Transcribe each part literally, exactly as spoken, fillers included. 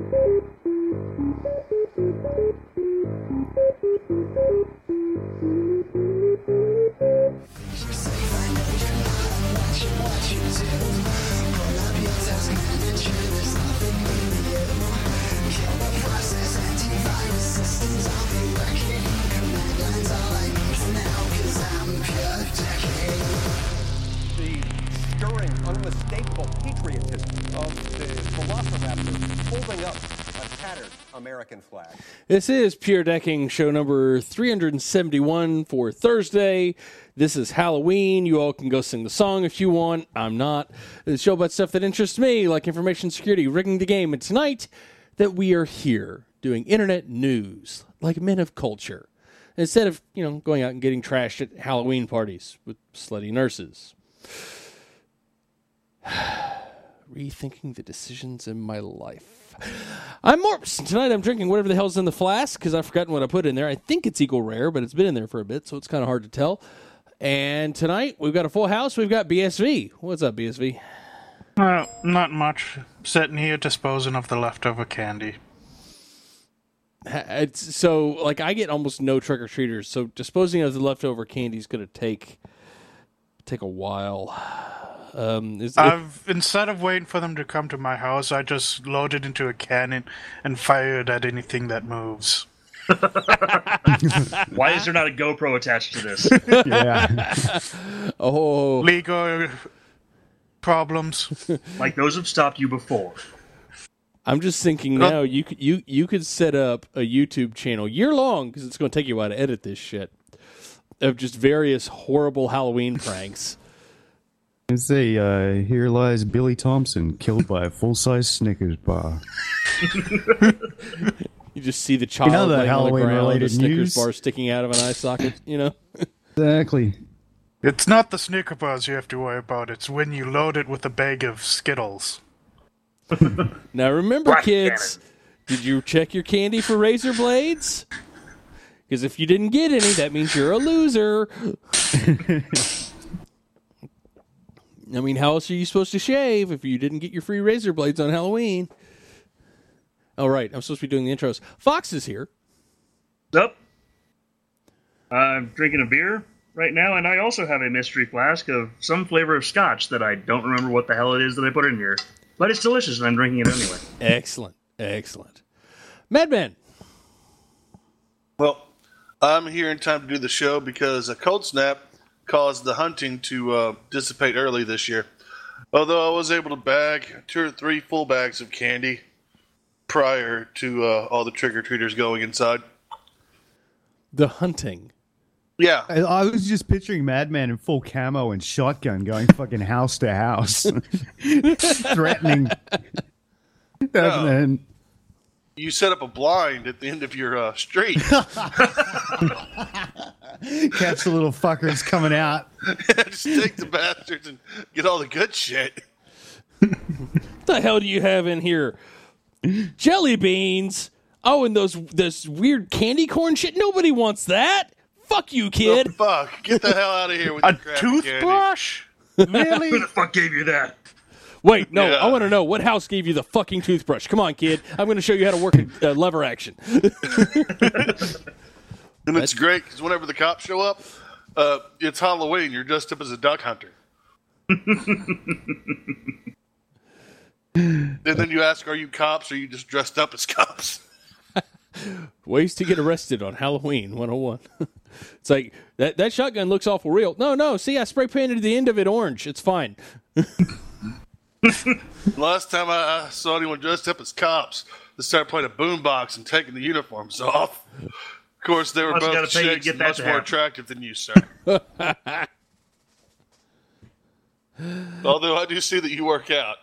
Unmistakable patriotism of the velociraptor holding up a tattered American flag. This is Pure Decking, show number three seventy-one for Thursday. This is Halloween. You all can go sing the song if you want. I'm not. It's a show about stuff that interests me, like information security, rigging the game. And tonight, that we are here doing internet news, like men of culture, instead of, you know, going out and getting trashed at Halloween parties with slutty nurses. Rethinking the decisions in my life. I'm Morps. Tonight I'm drinking whatever the hell's in the flask because I've forgotten what I put in there. I think it's Eagle Rare, but it's been in there for a bit, so it's kind of hard to tell. And tonight we've got a full house. We've got B S V. What's up, B S V? Uh, not much. Sitting here disposing of the leftover candy. It's, so, like, I get almost no trick-or-treaters, so disposing of the leftover candy is going to take take a while. Um, is, I've instead of waiting for them to come to my house, I just loaded into a cannon and fired at anything that moves. Why is there not a GoPro attached to this? Yeah. Oh, legal problems like those have stopped you before. I'm just thinking now. You could you you could set up a YouTube channel year long because it's going to take you a while to edit this shit of just various horrible Halloween pranks. Let's see, uh, here lies Billy Thompson, killed by a full-size Snickers bar. You just see the child you know, the laying on the ground with a Snickers news? bar sticking out of an eye socket, you know? Exactly. It's not the Snicker bars you have to worry about, it's when you load it with a bag of Skittles. Now remember, Black kids, cannon. Did you check your candy for razor blades? Because if you didn't get any, that means you're a loser. I mean, how else are you supposed to shave if you didn't get your free razor blades on Halloween? All right, I'm supposed to be doing the intros. Fox is here. What's up? I'm drinking a beer right now, and I also have a mystery flask of some flavor of scotch that I don't remember what the hell it is that I put in here. But it's delicious, and I'm drinking it anyway. Excellent, excellent. Madman. Well, I'm here in time to do the show because a cold snap caused the hunting to uh, dissipate early this year. Although I was able to bag two or three full bags of candy prior to uh, all the trick-or-treaters going inside. The hunting. Yeah. I, I was just picturing Madman in full camo and shotgun going fucking house to house. Threatening. No. And You set up a blind at the end of your uh, street. catch the little fuckers coming out. Just take the bastards and get all the good shit. What the hell do you have in here? Jelly beans. Oh, and those this weird candy corn shit. Nobody wants that. Fuck you, kid. Oh, fuck. Get the hell out of here with A your crappy toothbrush? candy. Really? Who the fuck gave you that? Wait, no, Yeah. I want to know what house gave you the fucking toothbrush. Come on, kid. I'm going to show you how to work a uh, lever action. And it's great because whenever the cops show up, uh, it's Halloween. You're dressed up as a duck hunter. And then you ask, are you cops or are you just dressed up as cops? Ways to get arrested on Halloween one oh one. It's like, that, that shotgun looks awful real. No, no, see, I spray painted the end of it orange. It's fine. Last time I, I saw anyone dressed up as cops, they started playing a boombox and taking the uniforms off. Of course, they were Must both gotta pay you to chicks get and that much to more happen. attractive than you, sir. Although I do see that you work out.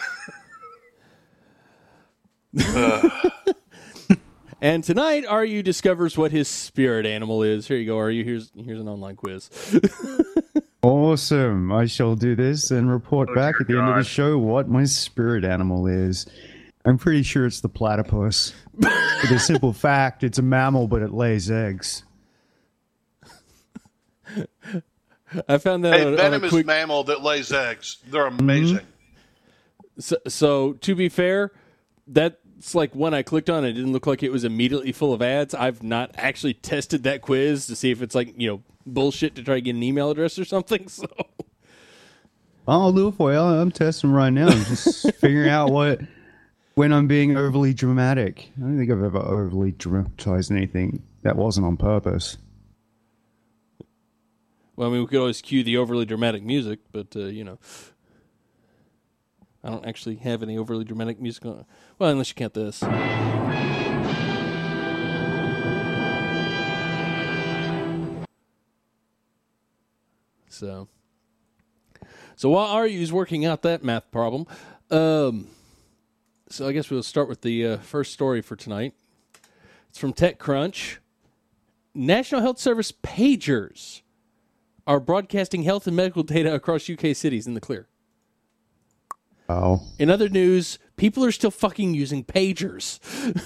uh, And tonight, R U discovers what his spirit animal is. Here you go, R U. Here's, here's an online quiz. Awesome. I shall do this and report Oh, back dear at the end of the God. show what my spirit animal is. I'm pretty sure it's the platypus. For the simple fact, it's a mammal, but it lays eggs. I found that a on, on a venomous quick... mammal that lays eggs. They're amazing. So, so, to be fair, that it's like when I clicked on it, it didn't look like it was immediately full of ads. I've not actually tested that quiz to see if it's like, you know, bullshit to try to get an email address or something. So I'll do it for you. I'm testing right now. I'm just figuring out what when I'm being overly dramatic. I don't think I've ever overly dramatized anything that wasn't on purpose. Well, I mean, we could always cue the overly dramatic music, but, uh, you know, I don't actually have any overly dramatic music on. Well, unless you count this. So, so while Aryu's working out that math problem, um, so I guess we'll start with the uh, first story for tonight. It's from TechCrunch. National Health Service pagers are broadcasting health and medical data across U K cities in the clear. Oh. In other news, people are still fucking using pagers.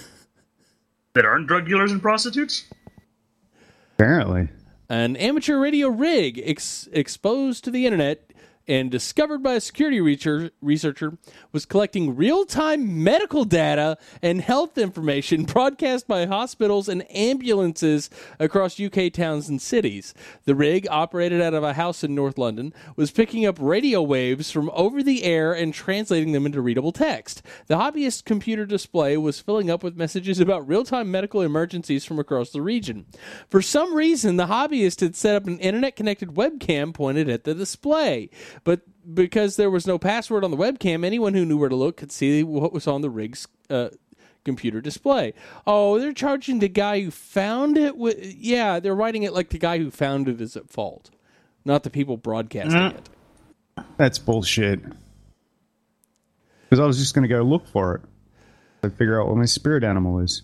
That aren't drug dealers and prostitutes? Apparently. An amateur radio rig ex- exposed to the internet and discovered by a security researcher, researcher was collecting real-time medical data and health information broadcast by hospitals and ambulances across U K towns and cities. The rig, operated out of a house in North London, was picking up radio waves from over the air and translating them into readable text. The hobbyist computer display was filling up with messages about real-time medical emergencies from across the region. For some reason, the hobbyist had set up an internet-connected webcam pointed at the display. But because there was no password on the webcam, anyone who knew where to look could see what was on the rig's uh, computer display. Oh, they're charging the guy who found it. With, yeah, they're writing it like the guy who found it is at fault, not the people broadcasting mm. it. That's bullshit. Because I was just going to go look for it. To figure out what my spirit animal is.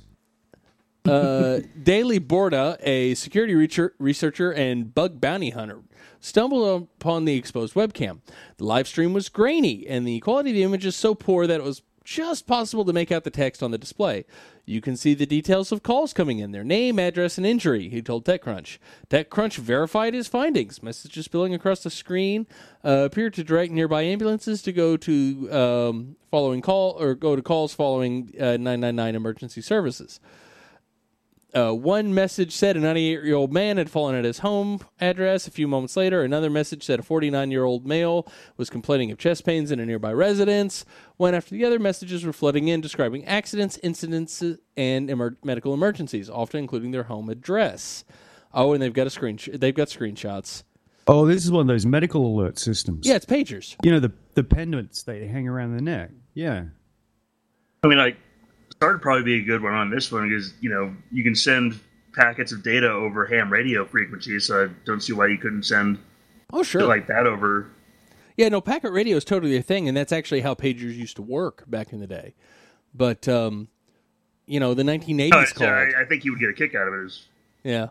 uh, Daily Borda, a security researcher and bug bounty hunter, stumbled upon the exposed webcam. The live stream was grainy, and the quality of the image is so poor that it was just possible to make out the text on the display. You can see the details of calls coming in, their name, address, and injury, he told TechCrunch. TechCrunch verified his findings. Messages spilling across the screen uh, appeared to direct nearby ambulances to go to um, following call or go to calls following uh, nine nine nine emergency services. Uh, one message said a ninety-eight-year-old man had fallen at his home address. A few moments later, another message said a forty-nine-year-old male was complaining of chest pains in a nearby residence. One after the other, messages were flooding in describing accidents, incidents, and emer- medical emergencies, often including their home address. Oh, and they've got a screen. They've got screenshots. Oh, this is one of those medical alert systems. Yeah, it's pagers. You know, the the pendants they hang around the neck. Yeah. I mean, like. Star would probably be a good one on this one because, you know, you can send packets of data over ham radio frequencies, so I don't see why you couldn't send oh sure shit like that over. Yeah, no, packet radio is totally a thing, and that's actually how pagers used to work back in the day. But, um, you know, the nineteen eighties oh, called. I, I think he would get a kick out of it. Is... Yeah.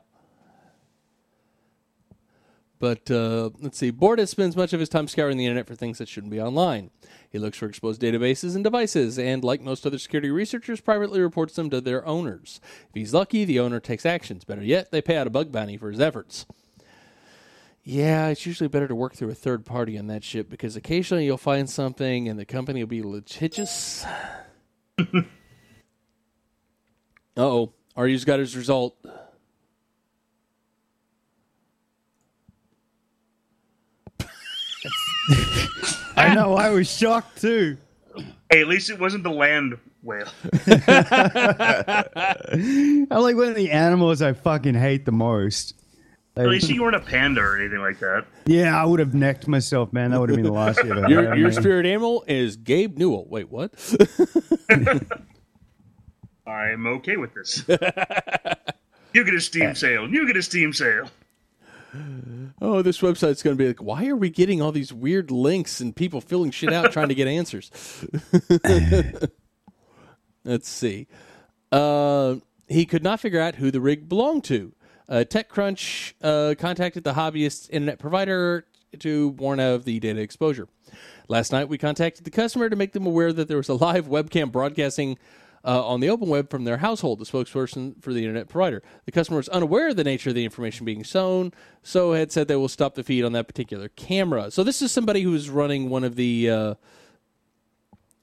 But, uh, let's see, Borda spends much of his time scouring the internet for things that shouldn't be online. He looks for exposed databases and devices, and like most other security researchers, privately reports them to their owners. If he's lucky, the owner takes actions. Better yet, they pay out a bug bounty for his efforts. Yeah, it's usually better to work through a third party on that shit, because occasionally you'll find something and the company will be litigious. Uh-oh, Aryu's got his result. I know, I was shocked too. Hey, at least it wasn't the land whale. I like one of the animals I fucking hate the most. At least you weren't a panda or anything like that. Yeah, I would have necked myself, man. That would have been the last year. Of your your spirit animal is Gabe Newell. Wait, what? I'm okay with this. You get a Steam sale. You get a Steam sale. Oh, this website's going to be like, why are we getting all these weird links and people filling shit out trying to get answers? Let's see. Uh, he could not figure out who the rig belonged to. Uh, TechCrunch uh, contacted the hobbyist's internet provider to warn of the data exposure. Last night, we contacted the customer to make them aware that there was a live webcam broadcasting Uh, on the open web from their household, the spokesperson for the internet provider. The customer was unaware of the nature of the information being shown, so had said they will stop the feed on that particular camera. So this is somebody who is running one of the uh,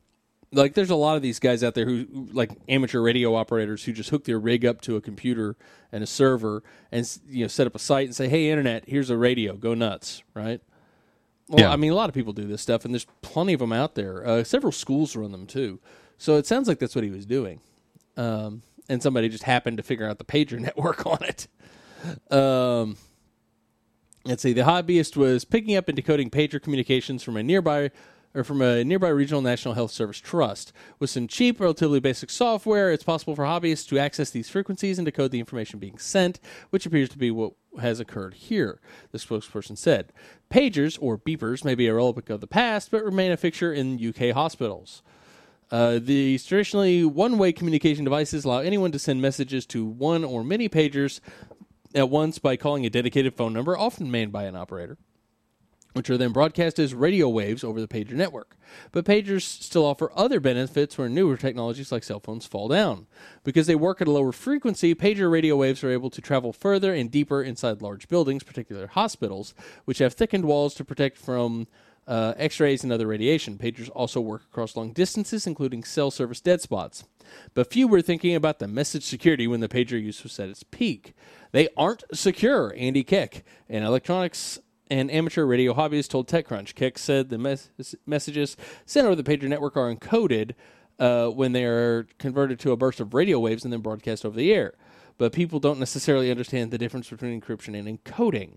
Like, there's a lot of these guys out there who, like amateur radio operators, who just hook their rig up to a computer and a server and, you know, set up a site and say, hey, internet, here's a radio, go nuts, right? Well, Yeah. I mean, a lot of people do this stuff, and there's plenty of them out there. Uh, several schools run them, too. So it sounds like that's what he was doing. Um, and somebody just happened to figure out the pager network on it. Um, let's see. The hobbyist was picking up and decoding pager communications from a nearby or from a nearby regional National Health Service trust. With some cheap, relatively basic software, it's possible for hobbyists to access these frequencies and decode the information being sent, which appears to be what has occurred here, the spokesperson said. Pagers, or beepers, may be a relic of the past, but remain a fixture in U K hospitals. Uh, these traditionally one-way communication devices allow anyone to send messages to one or many pagers at once by calling a dedicated phone number, often manned by an operator, which are then broadcast as radio waves over the pager network. But pagers still offer other benefits where newer technologies like cell phones fall down. Because they work at a lower frequency, pager radio waves are able to travel further and deeper inside large buildings, particularly hospitals, which have thickened walls to protect from uh, X-rays and other radiation. Pagers also work across long distances, including cell service dead spots. But few were thinking about the message security when the pager use was at its peak. They aren't secure, Andy Keck, an electronics and amateur radio hobbyist told TechCrunch. Keck said the mes- messages sent over the pager network are encoded uh, when they are converted to a burst of radio waves and then broadcast over the air. But people don't necessarily understand the difference between encryption and encoding.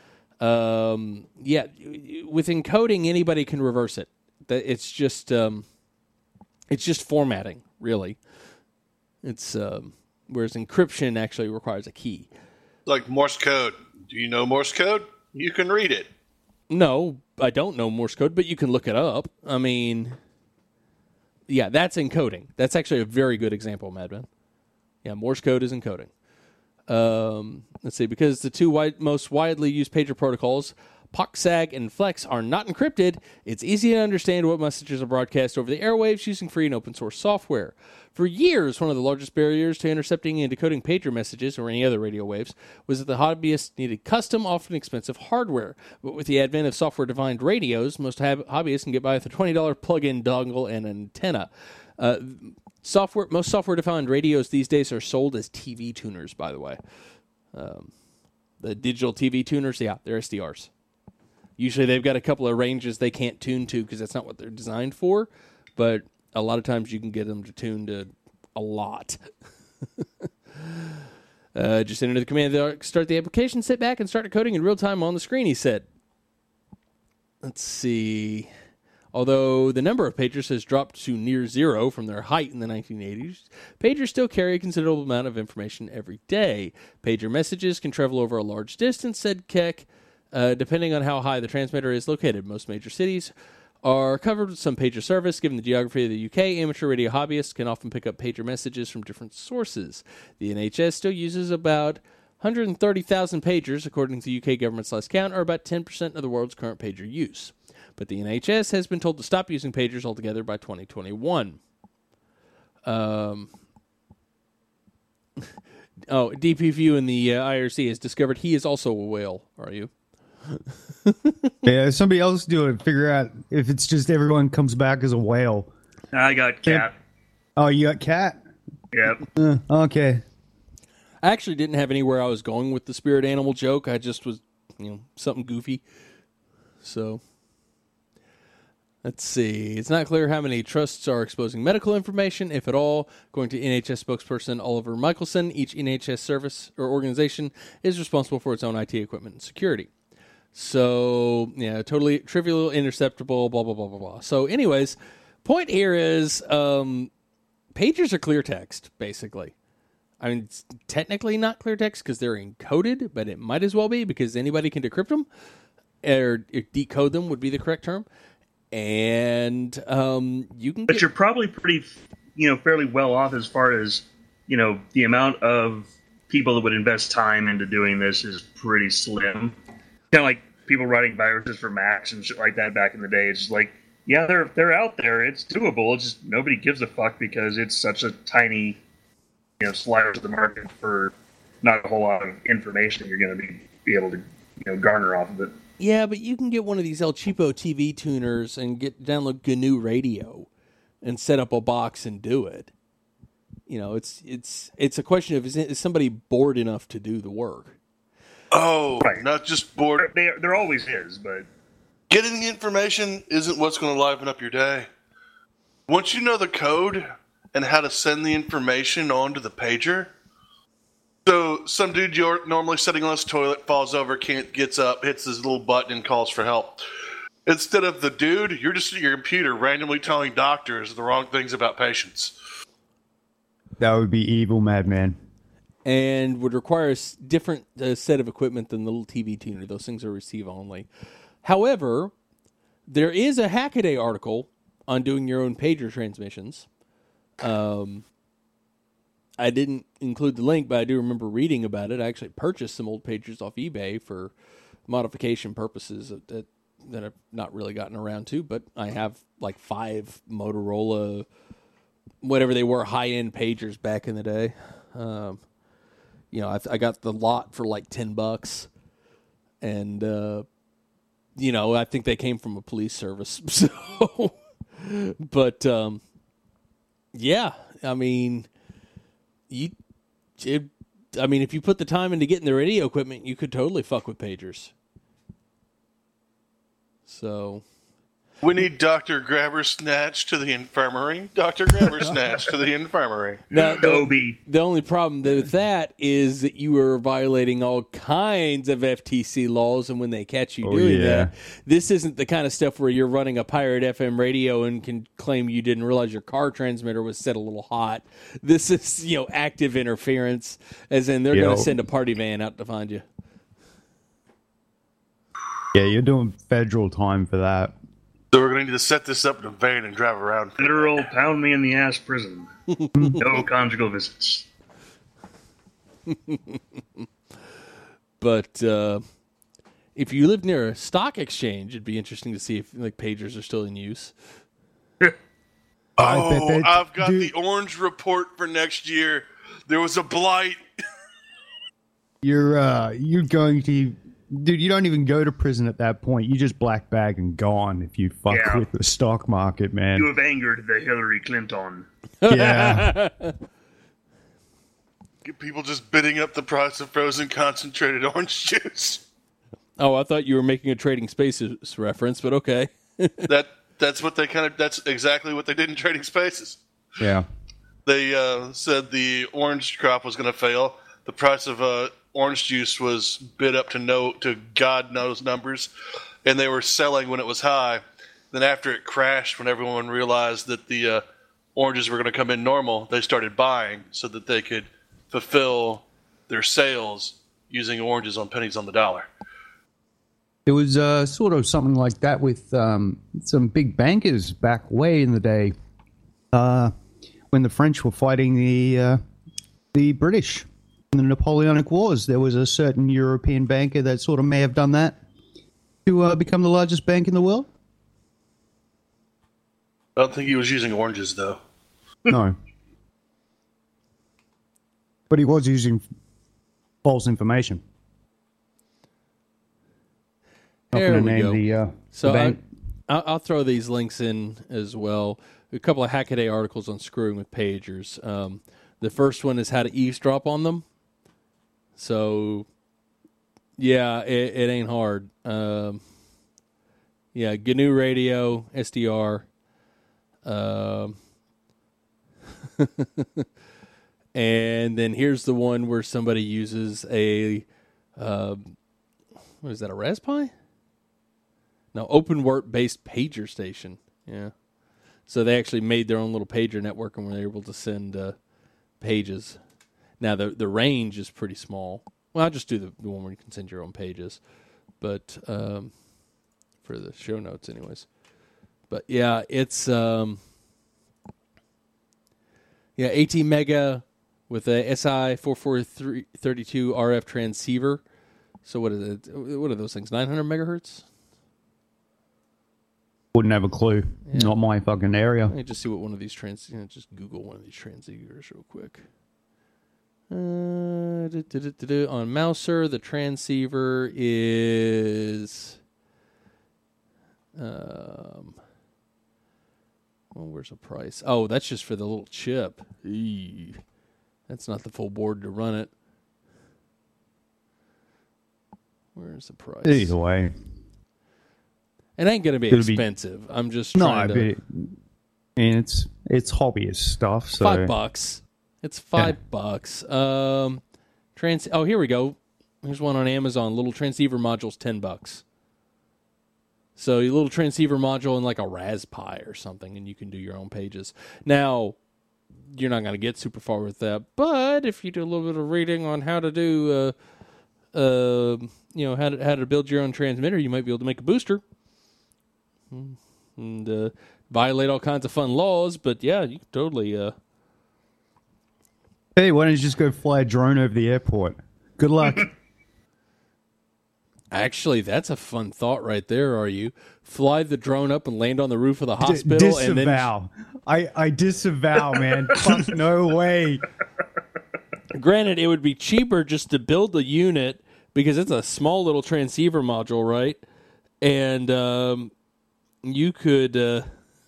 Um, yeah, with encoding, anybody can reverse it. It's just um, it's just formatting, really. It's um, whereas encryption actually requires a key. Like Morse code. Do you know Morse code? You can read it. No, I don't know Morse code, but you can look it up. I mean, yeah, that's encoding. That's actually a very good example, Madman. Yeah, Morse code is encoding. Um, let's see, because the two wide, most widely used pager protocols, P O C, S A G, and FLEX, are not encrypted, it's easy to understand what messages are broadcast over the airwaves using free and open source software. For years, one of the largest barriers to intercepting and decoding pager messages or any other radio waves was that the hobbyists needed custom, often expensive hardware. But with the advent of software-defined radios, most hab- hobbyists can get by with a twenty dollars plug-in dongle and antenna. Uh, software, most software-defined radios these days are sold as T V tuners, by the way. Um, the digital T V tuners, yeah, they're S D Rs. Usually they've got a couple of ranges they can't tune to because that's not what they're designed for, but a lot of times you can get them to tune to a lot. uh, just enter the command to start the application, sit back, and start decoding in real time on the screen, he said. Let's see. Although the number of pagers has dropped to near zero from their height in the nineteen eighties, pagers still carry a considerable amount of information every day. Pager messages can travel over a large distance, said Keck, uh, depending on how high the transmitter is located. Most major cities are covered with some pager service. Given the geography of the U K, amateur radio hobbyists can often pick up pager messages from different sources. The N H S still uses about one hundred thirty thousand pagers, according to the U K government's last count, or about ten percent of the world's current pager use. But the N H S has been told to stop using pagers altogether by twenty twenty-one. Um, oh, D P View in the uh, I R C has discovered he is also a whale. Are you? Yeah, somebody else do it. Figure out if it's just everyone comes back as a whale. I got cat. Oh, you got cat? Yep. Uh, okay. I actually didn't have anywhere I was going with the spirit animal joke. I just was, you know, something goofy. So, let's see. It's not clear how many trusts are exposing medical information, if at all. According to N H S spokesperson Oliver Michelson, each N H S service or organization is responsible for its own I T equipment and security. So, yeah, totally trivial, interceptable, blah, blah, blah, blah, blah. So, anyways, point here is um, pagers are clear text, basically. I mean, it's technically not clear text because they're encoded, but it might as well be because anybody can decrypt them, or decode them would be the correct term. And um, you can But get... you're probably pretty, you know, fairly well off as far as, you know, the amount of people that would invest time into doing this is pretty slim. Kind of like people writing viruses for Macs and shit like that back in the day. It's just like, yeah, they're they're out there. It's doable. It's just nobody gives a fuck because it's such a tiny, you know, slider of the market for not a whole lot of information you're going to be, be able to, you know, garner off of it. Yeah, but you can get one of these El Cheapo T V tuners and get download G N U Radio. and set up a box and do it. You know, it's it's it's a question of is, is somebody bored enough to do the work? Oh, Right. not just bored. There, there always is, but Getting the information isn't what's going to liven up your day. Once you know the code and how to send the information onto the pager, so some dude you're normally sitting on his toilet falls over, can't gets up, hits his little button, and calls for help. Instead of the dude, you're just at your computer randomly telling doctors the wrong things about patients. That would be evil, madman. And would require a s- different uh, set of equipment than the little T V tuner. Those things are receive only. However, there is a Hackaday article on doing your own pager transmissions. Um, I didn't include the link, but I do remember reading about it. I actually purchased some old pagers off eBay for modification purposes that, that I've not really gotten around to, but I have like five Motorola, whatever they were, high-end pagers back in the day. Um, you know, I, I got the lot for like ten bucks, and, uh, you know, I think they came from a police service. So, but, um, yeah, I mean, you, it, I mean, if you put the time into getting the radio equipment, you could totally fuck with pagers. So, We need Doctor Grabber Snatch to the infirmary. Doctor Grabber Snatch to the infirmary. now, the, Toby. the only problem with that is that you are violating all kinds of F T C laws, and when they catch you Oh, doing yeah. that, this isn't the kind of stuff where you're running a pirate F M radio and can claim you didn't realize your car transmitter was set a little hot. This is, you know, active interference, as in they're Yo. going to send a party van out to find you. Yeah, you're doing federal time for that. So we're going to need to set this up in a van and drive around. Literal pound me in the ass prison. No conjugal visits. But uh, if you live near a stock exchange, it'd be interesting to see if like pagers are still in use. I bet Oh, that- I've got dude- the orange report for next year. There was a blight. You're uh, you're going to, dude. You don't even go to prison at that point. You just black bag and gone if you fuck Yeah. with the stock market, man. You have angered the Hillary Clinton. Yeah, Get people just bidding up the price of frozen concentrated orange juice. Oh, I thought you were making a Trading Spaces reference, but okay. That that's what they kind of that's exactly what they did in Trading Spaces. yeah. They uh, said the orange crop was going to fail. The price of uh, orange juice was bid up to no to God knows numbers, and they were selling when it was high. Then after it crashed, when everyone realized that the uh, oranges were going to come in normal, they started buying so that they could fulfill their sales using oranges on pennies on the dollar. It was uh, sort of something like that with um, some big bankers back way in the day, uh, when the French were fighting the uh, the British in the Napoleonic Wars. There was a certain European banker that sort of may have done that to uh, become the largest bank in the world. I don't think he was using oranges, though. No, but he was using false information. Not There gonna we name go. the, uh, So the I, bank. I'll, I'll throw these links in as well. A couple of Hackaday articles on screwing with pagers. Um, the first one is how to eavesdrop on them. So, yeah, it, it ain't hard. Um, yeah, G N U Radio, S D R. Um, and then here's the one where somebody uses a, uh, what is that, a Raspberry? No, OpenWrt based pager station. Yeah. So they actually made their own little pager network and were able to send uh, pages. Now, the the range is pretty small. Well, I'll just do the, the one where you can send your own pages. But um, for the show notes, anyways. But yeah, it's um, yeah, eighteen mega with a S I four four three two R F transceiver. So what is it? What are those things? nine hundred megahertz? Wouldn't have a clue. Not my fucking area. Let me just see what one of these trans. You know, just Google one of these transceivers real quick. Uh, du- du- du- du- du. On Mouser, the transceiver is. Um, Well, where's the price? Oh, that's just for the little chip. Eee. That's not the full board to run it. Where's the price? Either way. It ain't going to be It'll be- expensive. I'm just No, trying I to... bet. And it's it's hobbyist stuff. So Five bucks. It's five Yeah. bucks. Um, trans. Oh, here we go. Here's one on Amazon. Little transceiver module's ten bucks. So your little transceiver module in like a Raspberry or something, and you can do your own pages. Now, you're not going to get super far with that, but if you do a little bit of reading on how to do, uh, uh, you know, how to how to build your own transmitter, you might be able to make a booster. And uh, violate all kinds of fun laws, but yeah, you can totally. Uh, Hey, why don't you just go fly a drone over the airport? Good luck. Actually, that's a fun thought right there. Are you fly the drone up and land on the roof of the D- hospital and then disavow. I, I disavow, man. Fuck, no way. granted, it would be cheaper just to build the unit because it's a small little transceiver module, right? And um, you could, uh,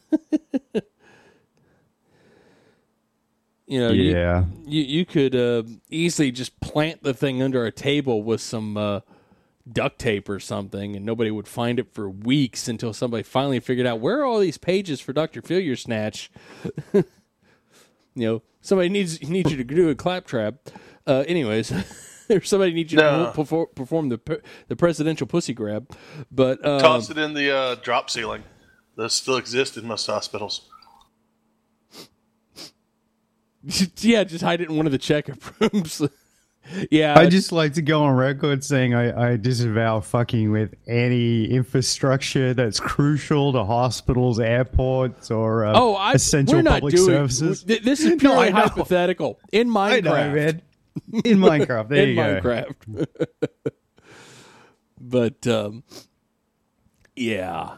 you know, you- Yeah. you you could uh, easily just plant the thing under a table with some uh, duct tape or something, and nobody would find it for weeks until somebody finally figured out where are all these pages for Doctor Failure Snatch. You know, somebody needs needs you to do a claptrap. Uh, anyways, or somebody needs you No. to perform, perform the pe- the presidential pussy grab. But um, Toss it in the uh, drop ceiling. Those still exist in most hospitals. yeah, just hide it in one of the checkup rooms. yeah, I just like to go on record saying I, I disavow fucking with any infrastructure that's crucial to hospitals, airports, or uh, oh, I, essential we're not public doing, services. th- This is No, purely I know. hypothetical. In Minecraft, I know, man. In Minecraft, there in you go. Minecraft. But um, yeah.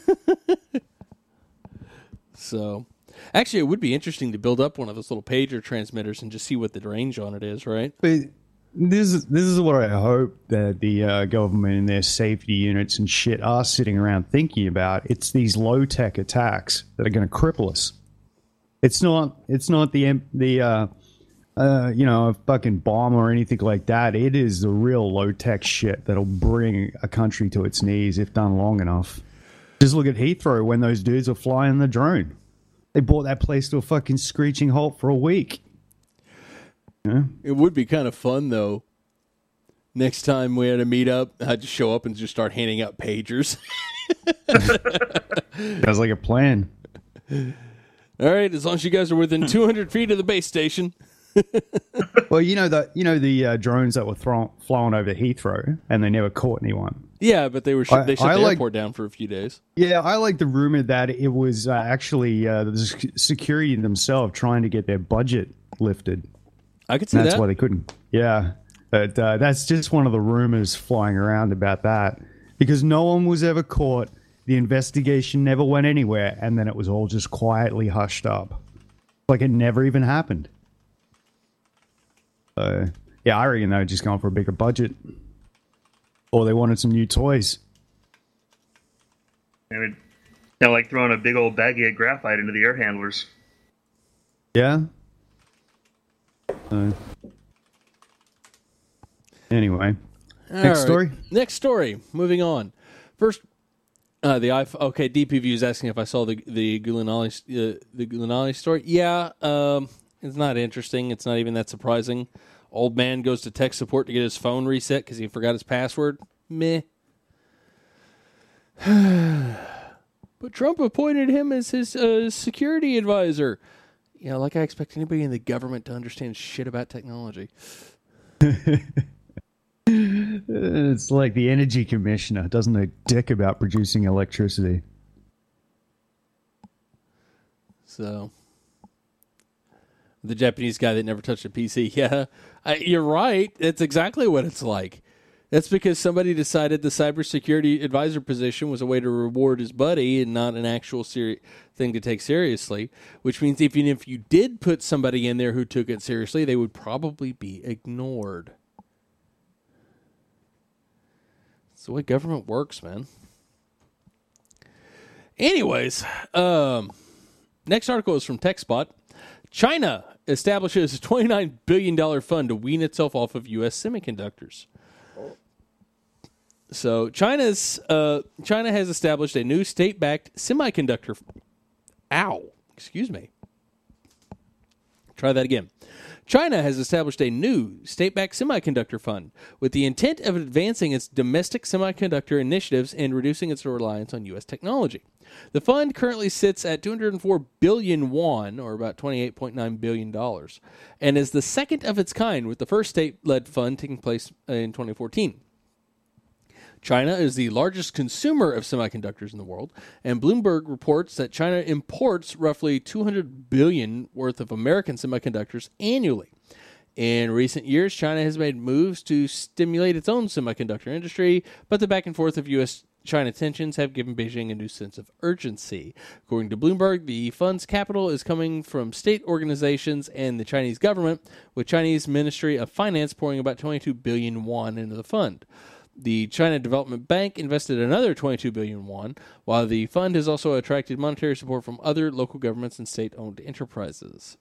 So, actually, it would be interesting to build up one of those little pager transmitters and just see what the range on it is, right? But this is this is what I hope that the uh, government and their safety units and shit are sitting around thinking about. It's these low tech attacks that are going to cripple us. It's not. It's not the em- the uh, uh, you know a fucking bomb or anything like that. It is the real low tech shit that'll bring a country to its knees if done long enough. Just look at Heathrow when those dudes were flying the drone. They brought that place to a fucking screeching halt for a week. Yeah. It would be kind of fun, though. Next time we had a meetup, I'd just show up and just start handing out pagers. Sounds like a plan. All right, as long as you guys are within two hundred feet of the base station. Well, you know the you know the uh, drones that were thrown flown over Heathrow and they never caught anyone. Yeah, but they were sh- I- they shut I the like- airport down for a few days. Yeah, I like the rumor that it was uh, actually uh, the sec- security themselves trying to get their budget lifted. I could see And that's that. why they couldn't. Yeah, but uh, that's just one of the rumors flying around about that because no one was ever caught. The investigation never went anywhere, and then it was all just quietly hushed up, like it never even happened. So, yeah, I reckon they were just going for a bigger budget, or they wanted some new toys. I mean, kind of like throwing a big old baggie of graphite into the air handlers. Yeah. Uh, anyway, All next right. story. Next story. Moving on. First, uh, the iPhone. Okay, D P V is asking if I saw the the Gulinali uh, the Gulinali story. Yeah, um, it's not interesting. It's not even that surprising. Old man goes to tech support to get his phone reset because he forgot his password. Meh. But Trump appointed him as his uh, security advisor. You know, like I expect anybody in the government to understand shit about technology. It's like the energy commissioner doesn't know dick about producing electricity. So, the Japanese guy that never touched a P C. Yeah, I, you're right. That's exactly what it's like. That's because somebody decided the cybersecurity advisor position was a way to reward his buddy and not an actual seri- thing to take seriously, which means even if you did put somebody in there who took it seriously, they would probably be ignored. That's the way government works, man. Anyways, um... next article is from TechSpot. China establishes a twenty-nine billion dollars fund to wean itself off of U S semiconductors. So China's uh, China has established a new state-backed semiconductor. Ow, excuse me. Try that again. China has established a new state-backed semiconductor fund with the intent of advancing its domestic semiconductor initiatives and reducing its reliance on U S technology. The fund currently sits at two hundred four billion won, or about twenty-eight point nine billion dollars, and is the second of its kind, with the first state-led fund taking place in twenty fourteen. China is the largest consumer of semiconductors in the world, and Bloomberg reports that China imports roughly two hundred billion dollars worth of American semiconductors annually. In recent years, China has made moves to stimulate its own semiconductor industry, but the back and forth of U S China tensions have given Beijing a new sense of urgency. According to Bloomberg, the fund's capital is coming from state organizations and the Chinese government, with Chinese Ministry of Finance pouring about twenty-two billion won into the fund. The China Development Bank invested another twenty-two billion won, while the fund has also attracted monetary support from other local governments and state-owned enterprises.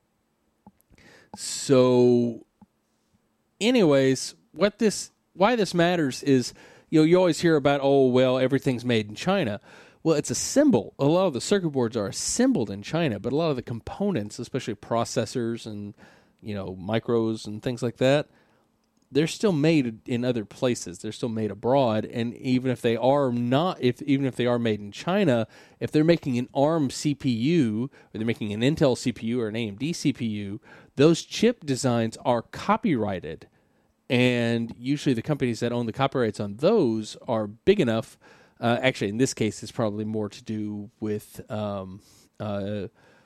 So, anyways, what this why this matters is, you know, you always hear about, oh, well, everything's made in China. Well, it's assembled. A lot of the circuit boards are assembled in China, but a lot of the components, especially processors and, you know, micros and things like that, they're still made in other places. They're still made abroad, and even if they are not, if even if they are made in China, if they're making an ARM C P U, or they're making an Intel C P U or an A M D C P U, those chip designs are copyrighted, and usually the companies that own the copyrights on those are big enough. Uh, actually, in this case, it's probably more to do with um, uh,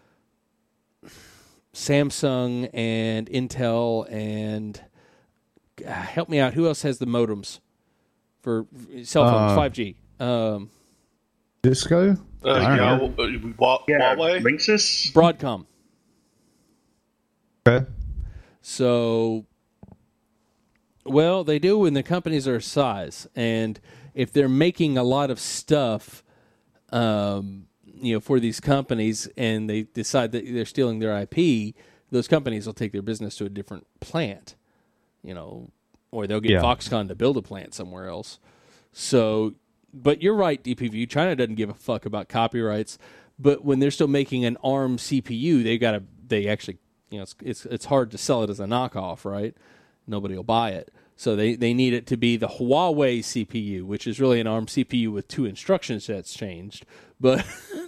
Samsung and Intel and. Uh, help me out. Who else has the modems for cell phones? Uh, five G. Um, Cisco? Uh, I yeah, don't know. uh, Wa- Yeah, Huawei. Linksys. Broadcom. Okay. So, well, they do when the companies are size, and if they're making a lot of stuff, um, you know, for these companies, and they decide that they're stealing their I P, those companies will take their business to a different plant. You know, or they'll get Yeah. Foxconn to build a plant somewhere else. So, but you're right, D P V. China doesn't give a fuck about copyrights. But when they're still making an ARM C P U, they gotta, they actually, you know, it's it's, it's hard to sell it as a knockoff, right? Nobody will buy it. So they, they need it to be the Huawei C P U, which is really an ARM C P U with two instruction sets changed. But,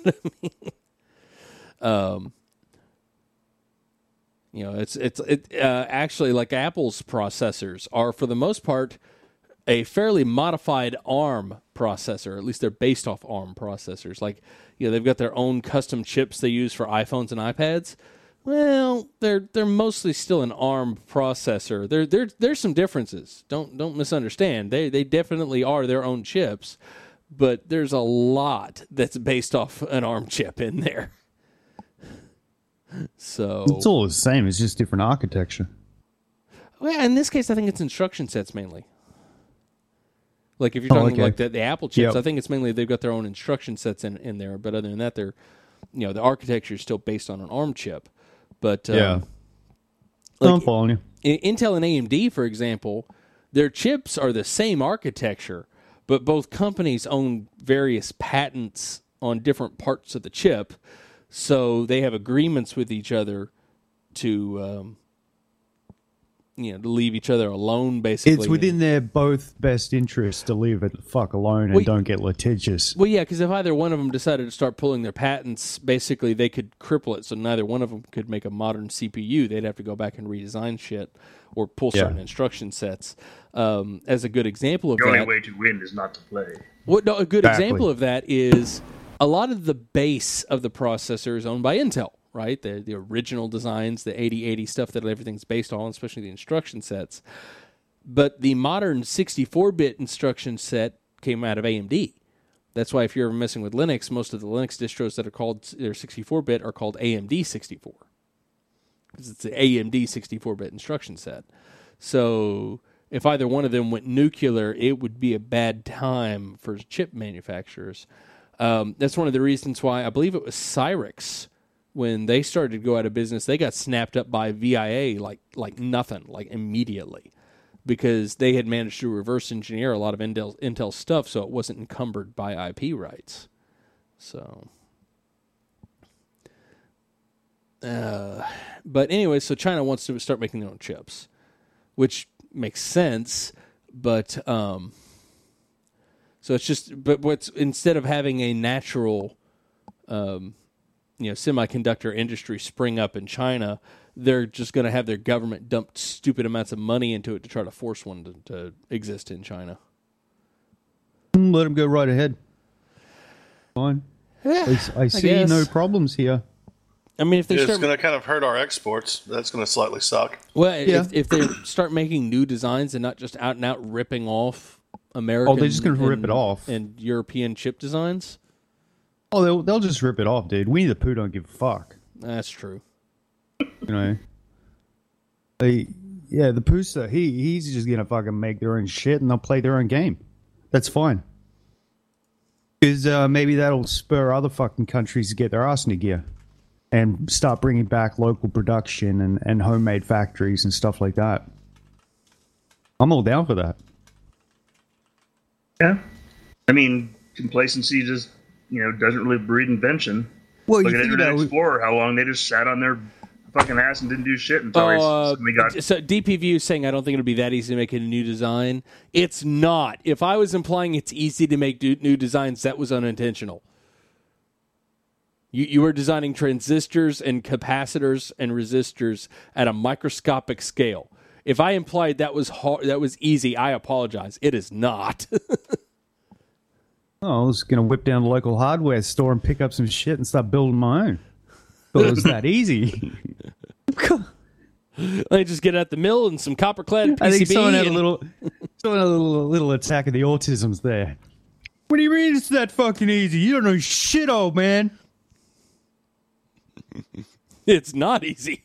um. You know, it's it's it uh, actually, like Apple's processors are for the most part a fairly modified ARM processor. At least they're based off ARM processors. Like, you know, they've got their own custom chips they use for iPhones and iPads. Well, they're they're mostly still an ARM processor. There there there's some differences. Don't don't misunderstand. They they definitely are their own chips, but there's a lot that's based off an ARM chip in there. So It's all the same. It's just different architecture. well, in this case, I think it's instruction sets mainly. Like if you're Oh, talking okay. like the, the Apple chips, Yep. I think it's mainly they've got their own instruction sets in, in there. But other than that, they're, you know, the architecture is still based on an ARM chip. But um, Yeah. like, I'm following you. I- Intel and A M D, for example, their chips are the same architecture, but both companies own various patents on different parts of the chip. So they have agreements with each other to, um, you know, to leave each other alone, basically. It's within their both best interests to leave it the fuck alone and Well, don't get litigious. Well, yeah, because if either one of them decided to start pulling their patents, basically they could cripple it. So neither one of them could make a modern C P U. They'd have to go back and redesign shit or pull Yeah. certain instruction sets. Um, as a good example of The that, only way to win is not to play. What, no, a good Exactly. example of that is a lot of the base of the processor is owned by Intel, right? The the original designs, the eighty eighty stuff that everything's based on, especially the instruction sets. But the modern sixty-four bit instruction set came out of A M D. That's why if you're ever messing with Linux, most of the Linux distros that are called they're sixty-four bit are called A M D sixty-four. Because it's the A M D sixty-four bit instruction set. So if either one of them went nuclear, it would be a bad time for chip manufacturers. Um, that's one of the reasons why I believe it was Cyrix when they started to go out of business, they got snapped up by V I A like like nothing, like immediately, because they had managed to reverse engineer a lot of Intel, Intel stuff, so it wasn't encumbered by I P rights. So, uh, but anyway, so China wants to start making their own chips, which makes sense, but um, so it's just, but what's instead of having a natural, um, you know, semiconductor industry spring up in China, they're just going to have their government dump stupid amounts of money into it to try to force one to, to exist in China. Let them go right ahead. Fine. Yeah, I, I see guess. no problems here. I mean, if they It's start, going to kind of hurt our exports. That's going to slightly suck. well, Yeah. if, if they start making new designs and not just out and out ripping off American, Oh, they're just gonna rip and- it off. and European chip designs. Oh, they'll, they'll just rip it off, dude. Winnie the Pooh don't give a fuck. That's true. You know, they, yeah, the Pooster, he he's just gonna fucking make their own shit and they'll play their own game. That's fine. Because uh, maybe that'll spur other fucking countries to get their ass into gear and start bringing back local production and, and homemade factories and stuff like that. I'm all down for that. Yeah. I mean, complacency just, you know, doesn't really breed invention. Well, Look you at think Internet about Explorer, how long they just sat on their fucking ass and didn't do shit until they Oh, uh, suddenly got... so D P V is saying I don't think it'll be that easy to make a new design. It's not. If I was implying it's easy to make do- new designs, that was unintentional. You you were designing transistors and capacitors and resistors at a microscopic scale. If I implied that was hard, that was easy, I apologize. It is not. Oh, I was going to whip down the local hardware store and pick up some shit and start building my own. Thought it was that easy. I just get out the mill and some copper clad P C B. I think someone had a and- little, someone had a little, little attack of the autisms there. What do you mean it's that fucking easy? You don't know shit, old man. It's not easy.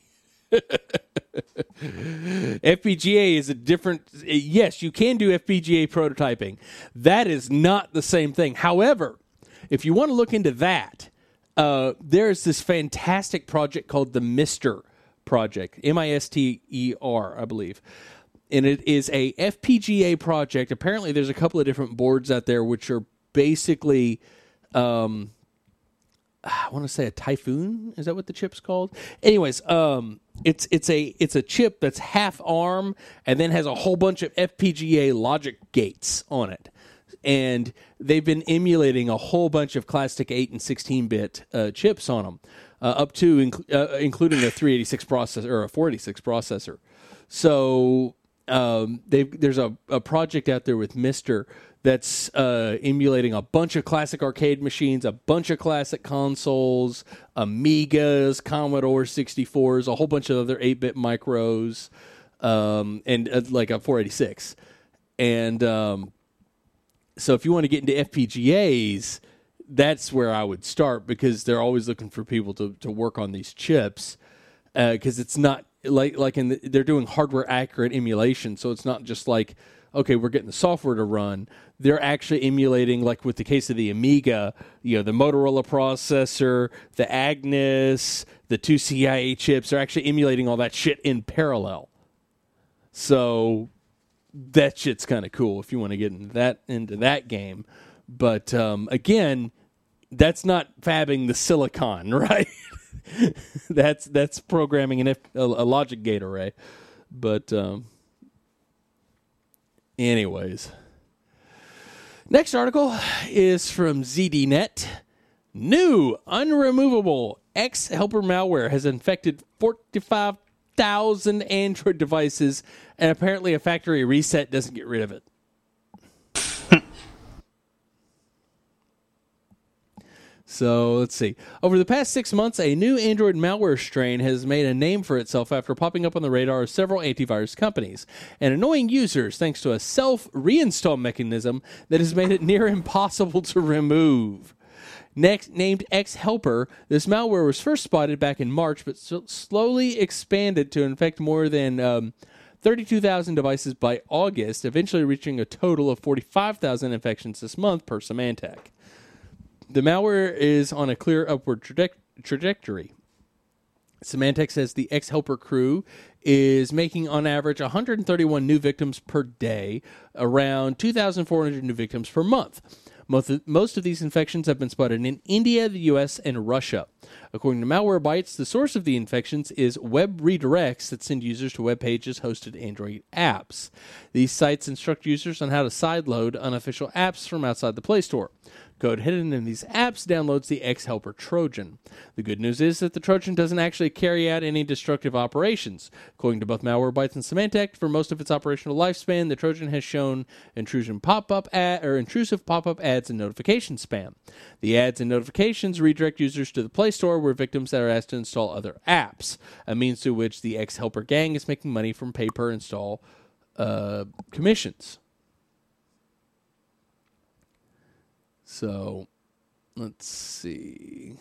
F P G A is a different. Yes, you can do F P G A prototyping. That is not the same thing. However, if you want to look into that, uh, there's this fantastic project called the MISTER project, M I S T E R, I believe. And it is a F P G A project. Apparently, there's a couple of different boards out there which are basically. Um, I want to say a Typhoon. Is that what the chip's called? Anyways, um, it's it's a it's a chip that's half ARM and then has a whole bunch of F P G A logic gates on it, and they've been emulating a whole bunch of classic eight and sixteen bit uh, chips on them, uh, up to inc- uh, including a three eighty-six processor or a four eighty-six processor. So um, there's a, a project out there with MISTER that's uh, emulating a bunch of classic arcade machines, a bunch of classic consoles, Amigas, Commodore sixty-fours, a whole bunch of other eight-bit micros, um, and uh, like a four eighty-six. And um, so if you want to get into F P G As, that's where I would start, because they're always looking for people to, to work on these chips, because uh, it's not like like in the, they're doing hardware accurate emulation, so it's not just like, okay, we're getting the software to run. They're actually emulating, like with the case of the Amiga, you know, the Motorola processor, the Agnes, the two C I A chips. They're actually emulating all that shit in parallel. So that shit's kind of cool if you want to get into that into that game. But um, again, that's not fabbing the silicon, right? that's that's programming an F, a, a logic gate array. But um, anyways, next article is from Z D Net. New unremovable X Helper malware has infected forty-five thousand Android devices, and apparently a factory reset doesn't get rid of it. So let's see. Over the past six months, a new Android malware strain has made a name for itself after popping up on the radar of several antivirus companies and annoying users thanks to a self-reinstall mechanism that has made it near impossible to remove. Next, named X Helper, this malware was first spotted back in March, but s- slowly expanded to infect more than um, thirty-two thousand devices by August, eventually reaching a total of forty-five thousand infections this month per Symantec. The malware is on a clear upward traje- trajectory. Symantec says the X-Helper crew is making, on average, one hundred thirty-one new victims per day, around two thousand four hundred new victims per month. Most of, most of these infections have been spotted in India, the U S, and Russia. According to Malwarebytes, the source of the infections is web redirects that send users to web pages hosted Android apps. These sites instruct users on how to sideload unofficial apps from outside the Play Store. Code hidden in these apps downloads the X-Helper Trojan. The good news is that the Trojan doesn't actually carry out any destructive operations. According to both Malwarebytes and Symantec, for most of its operational lifespan, the Trojan has shown intrusion pop-up ad, or intrusive pop-up ads and notification spam. The ads and notifications redirect users to the Play Store, where victims are asked to install other apps, a means through which the X-Helper gang is making money from pay-per-install uh, commissions. So, let's see.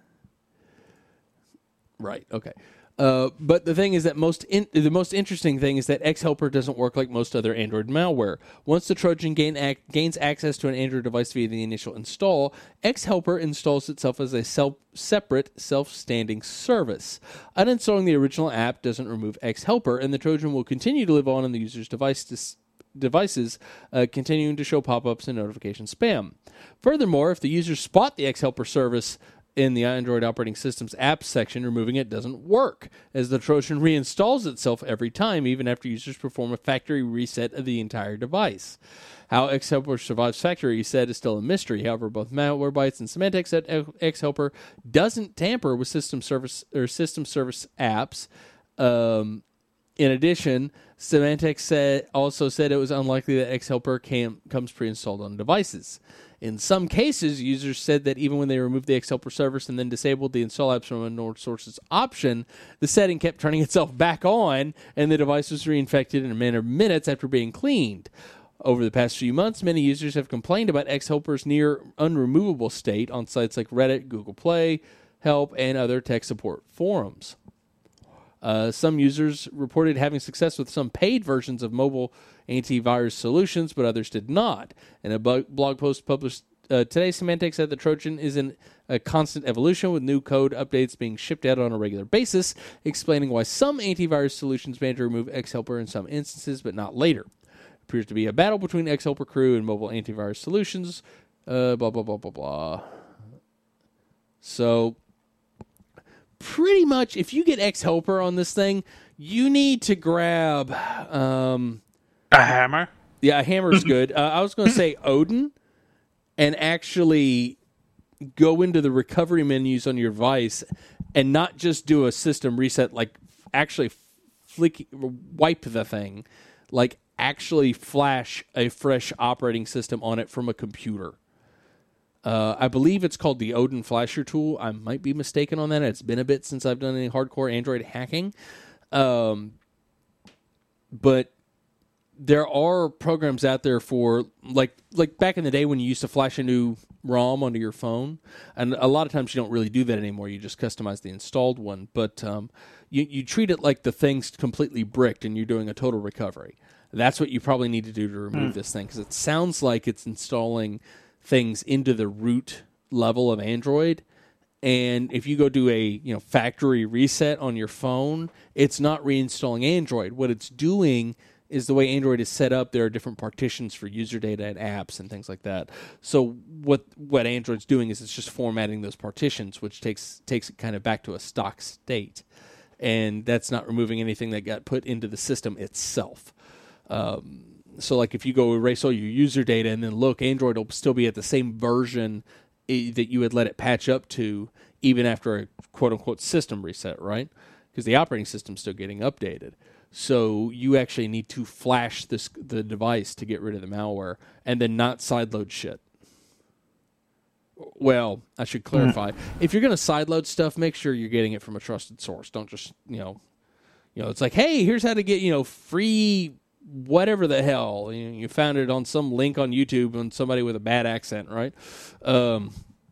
Right, okay. Uh, but the thing is that most in, the most interesting thing is that X-Helper doesn't work like most other Android malware. Once the Trojan gain ac- gains access to an Android device via the initial install, X-Helper installs itself as a self- separate, self-standing service. Uninstalling the original app doesn't remove X-Helper, and the Trojan will continue to live on on the user's device to s- devices, uh, continuing to show pop-ups and notification spam. Furthermore, if the users spot the X-Helper service in the Android operating system's apps section, removing it doesn't work, as the Trojan reinstalls itself every time, even after users perform a factory reset of the entire device. How X-Helper survives factory reset is still a mystery. However, both Malwarebytes and Symantec said X-Helper doesn't tamper with system service or system service apps. Um, in addition, Symantec said, also said it was unlikely that X-Helper cam, comes pre-installed on devices. In some cases, users said that even when they removed the X-Helper service and then disabled the install apps from unknown sources option, the setting kept turning itself back on, and the device was reinfected in a matter of minutes after being cleaned. Over the past few months, many users have complained about X-Helper's near unremovable state on sites like Reddit, Google Play, Help, and other tech support forums. Uh, some users reported having success with some paid versions of mobile antivirus solutions, but others did not. In a blog post published uh, today, Symantec said the Trojan is in a constant evolution, with new code updates being shipped out on a regular basis, explaining why some antivirus solutions manage to remove X-Helper in some instances, but not later. It appears to be a battle between X-Helper crew and mobile antivirus solutions. Uh, blah, blah, blah, blah, blah. So, pretty much, if you get X-Helper on this thing, you need to grab... Um, A hammer? Yeah, a hammer's good. Uh, I was going to say Odin, and actually go into the recovery menus on your device and not just do a system reset, like actually flick, wipe the thing, like actually flash a fresh operating system on it from a computer. Uh, I believe it's called the Odin Flasher tool. I might be mistaken on that. It's been a bit since I've done any hardcore Android hacking. Um, but there are programs out there for, like like back in the day when you used to flash a new ROM onto your phone. And a lot of times you don't really do that anymore. You just customize the installed one. But um, you, you treat it like the thing's completely bricked and you're doing a total recovery. That's what you probably need to do to remove mm. this thing, because it sounds like it's installing things into the root level of Android. And if you go do a you know factory reset on your phone, it's not reinstalling Android. What it's doing is the way Android is set up, there are different partitions for user data and apps and things like that. So what what Android's doing is it's just formatting those partitions, which takes takes it kind of back to a stock state. And that's not removing anything that got put into the system itself. Um, so like if you go erase all your user data and then look, Android will still be at the same version that you would let it patch up to even after a quote-unquote system reset, right? Because the operating system's still getting updated. So you actually need to flash this the device to get rid of the malware and then not sideload shit. Well, I should clarify. Mm. If you're going to sideload stuff, make sure you're getting it from a trusted source. Don't just, you know, you know, it's like, hey, here's how to get, you know, free whatever the hell. You know, you found it on some link on YouTube on somebody with a bad accent, right? Um,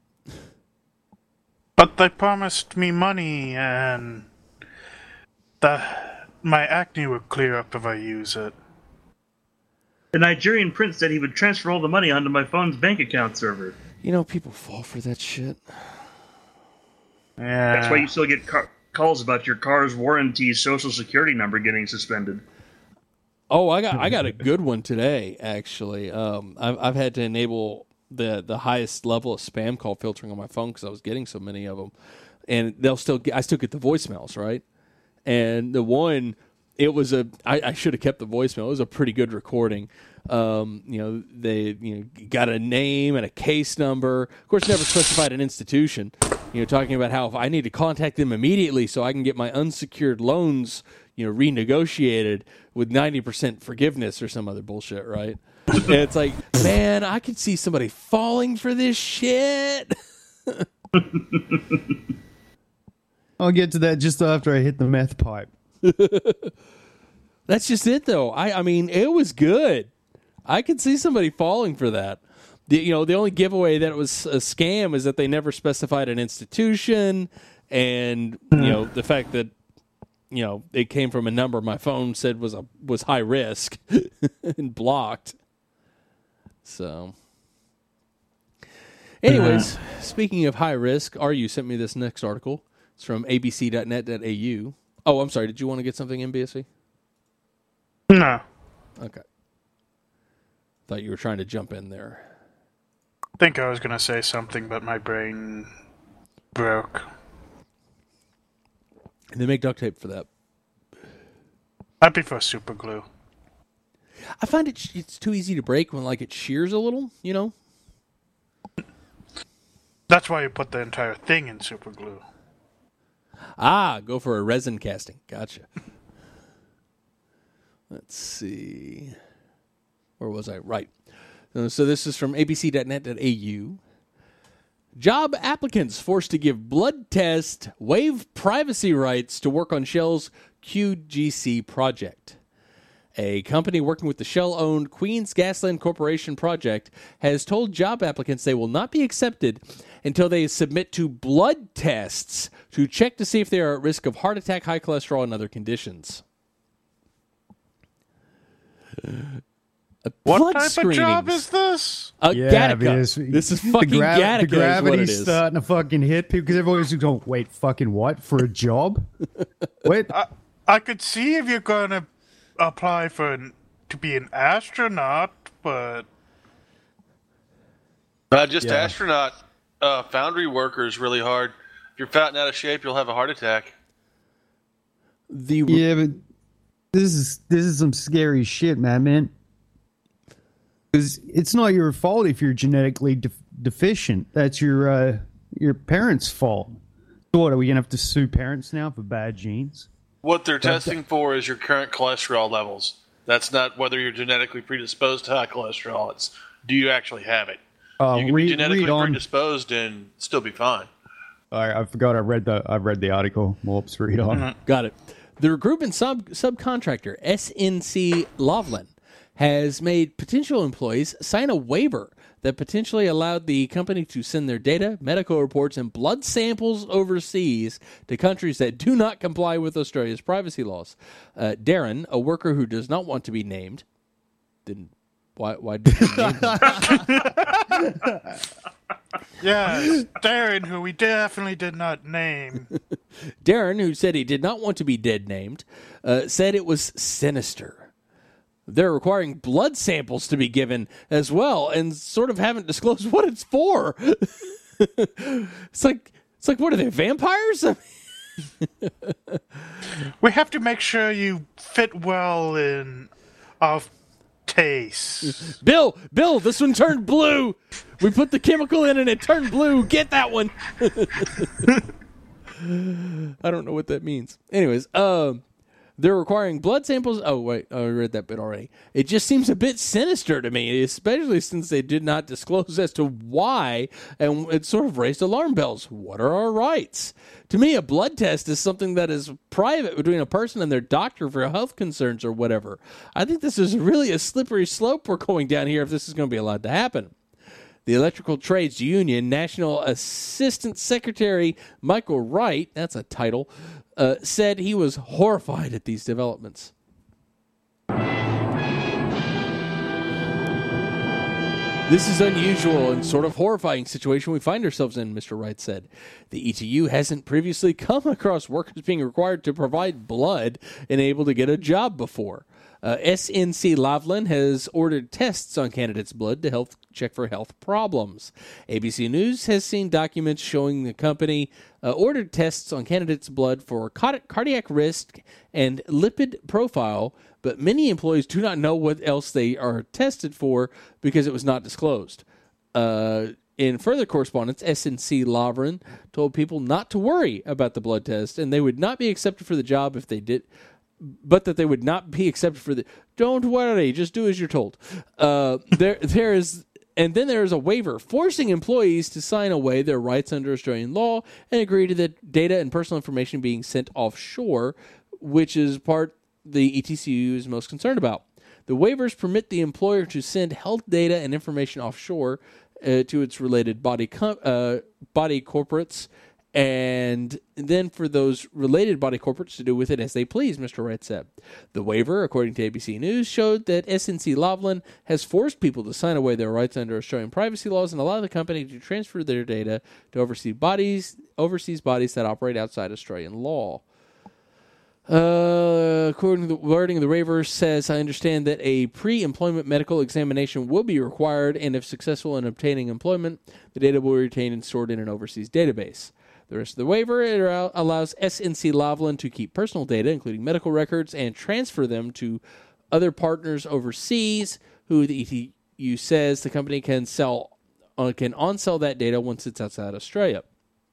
but they promised me money and the my acne would clear up if I use it. The Nigerian prince said he would transfer all the money onto my phone's bank account server. You know, people fall for that shit. Yeah. That's why you still get car- calls about your car's warranty social security number getting suspended. Oh, I got I got a good one today. Actually, um, I've I've had to enable the the highest level of spam call filtering on my phone because I was getting so many of them, and they'll still get, I still get the voicemails, right? And the one, it was a I, I should have kept the voicemail. It was a pretty good recording. Um, you know, they you know got a name and a case number. Of course, never specified an institution. You know, talking about how if I need to contact them immediately so I can get my unsecured loans, you know, renegotiated with ninety percent forgiveness or some other bullshit, right? And it's like, man, I could see somebody falling for this shit. I'll get to that just after I hit the meth pipe. That's just it, though. I, I mean, it was good. I could see somebody falling for that. The, you know, the only giveaway that it was a scam is that they never specified an institution, and you know the fact that you know it came from a number my phone said was a was high risk and blocked. So, anyways, speaking of high risk, R U sent me this next article. It's from A B C dot net dot A U. Oh, I'm sorry. Did you want to get something in, B S V? No. Okay. Thought you were trying to jump in there. I think I was going to say something, but my brain broke. And they make duct tape for that. I prefer super glue. I find it it's too easy to break when like it shears a little, you know? That's why you put the entire thing in super glue. Ah, go for a resin casting. Gotcha. Let's see. Where was I? Right. Uh, So this is from A B C dot net dot A U. Job applicants forced to give blood test waive privacy rights to work on Shell's Q G C project. A company working with the Shell-owned Queens Gasland Corporation project has told job applicants they will not be accepted until they submit to blood tests to check to see if they are at risk of heart attack, high cholesterol, and other conditions. Uh, What blood type of job screenings. is this? Uh, Yeah, Gattaca. because This is the fucking gra- Gattaca The is what it gravity's is. starting to fucking hit people because everyone's just going, wait, fucking what? For a job? Wait, I, I could see if you're going to apply for an, to be an astronaut, but Not just Yeah. astronaut. Uh, foundry worker is really hard. If you're fat and out of shape, you'll have a heart attack. The yeah, but this is this is some scary shit, man, man. Because it's not your fault if you're genetically de- deficient. That's your uh, your parents' fault. So what, are we going to have to sue parents now for bad genes? What they're testing for is your current cholesterol levels. That's not whether you're genetically predisposed to high cholesterol. It's do you actually have it? Uh, You can read, be genetically read on. predisposed and still be fine. I, I forgot I read the I read the article. Whoops, read on. Got it. The recruitment sub subcontractor S N C Loveland has made potential employees sign a waiver that potentially allowed the company to send their data, medical reports, and blood samples overseas to countries that do not comply with Australia's privacy laws. Uh, Darren, a worker who does not want to be named, didn't. Why? Why did you name him? yes, Darren, who we definitely did not name. Darren, who said he did not want to be dead named, uh, said it was sinister. They're requiring blood samples to be given as well, and sort of haven't disclosed what it's for. It's like it's like what are they, vampires? We have to make sure you fit well in our taste. Bill, Bill, this one turned blue. We put the chemical in and it turned blue. Get that one. I don't know what that means. Anyways, um, they're requiring blood samples. Oh, wait, I read that bit already. It just seems a bit sinister to me, especially since they did not disclose as to why, and it sort of raised alarm bells. What are our rights? To me, a blood test is something that is private between a person and their doctor for health concerns or whatever. I think this is really a slippery slope we're going down here if this is going to be allowed to happen. The Electrical Trades Union National Assistant Secretary Michael Wright, that's a title, uh, said he was horrified at these developments. This is unusual and sort of horrifying situation we find ourselves in, Mister Wright said. The E T U hasn't previously come across workers being required to provide blood and able to get a job before. Uh, S N C Lavalin has ordered tests on candidates' blood to help check for health problems. A B C News has seen documents showing the company uh, ordered tests on candidates' blood for card- cardiac risk and lipid profile, but many employees do not know what else they are tested for because it was not disclosed. Uh, in further correspondence, S N C Lavalin told people not to worry about the blood test, and they would not be accepted for the job if they did... but that they would not be accepted for the... Don't worry, just do as you're told. Uh, there, there is... And then there is a waiver forcing employees to sign away their rights under Australian law and agree to the data and personal information being sent offshore, which is part the E T C U is most concerned about. The waivers permit the employer to send health data and information offshore uh, to its related body com- uh, body corporates, and then for those related body corporates to do with it as they please, Mister Wright said. The waiver, according to A B C News, showed that S N C Lavalin has forced people to sign away their rights under Australian privacy laws and allow the company to transfer their data to overseas bodies, overseas bodies that operate outside Australian law. Uh, according to the wording of the waiver says, I understand that a pre-employment medical examination will be required, and if successful in obtaining employment, the data will be retained and stored in an overseas database. The rest of the waiver it allows S N C Lavalin to keep personal data, including medical records, and transfer them to other partners overseas, who the E T U says the company can sell uh, can on-sell that data once it's outside Australia.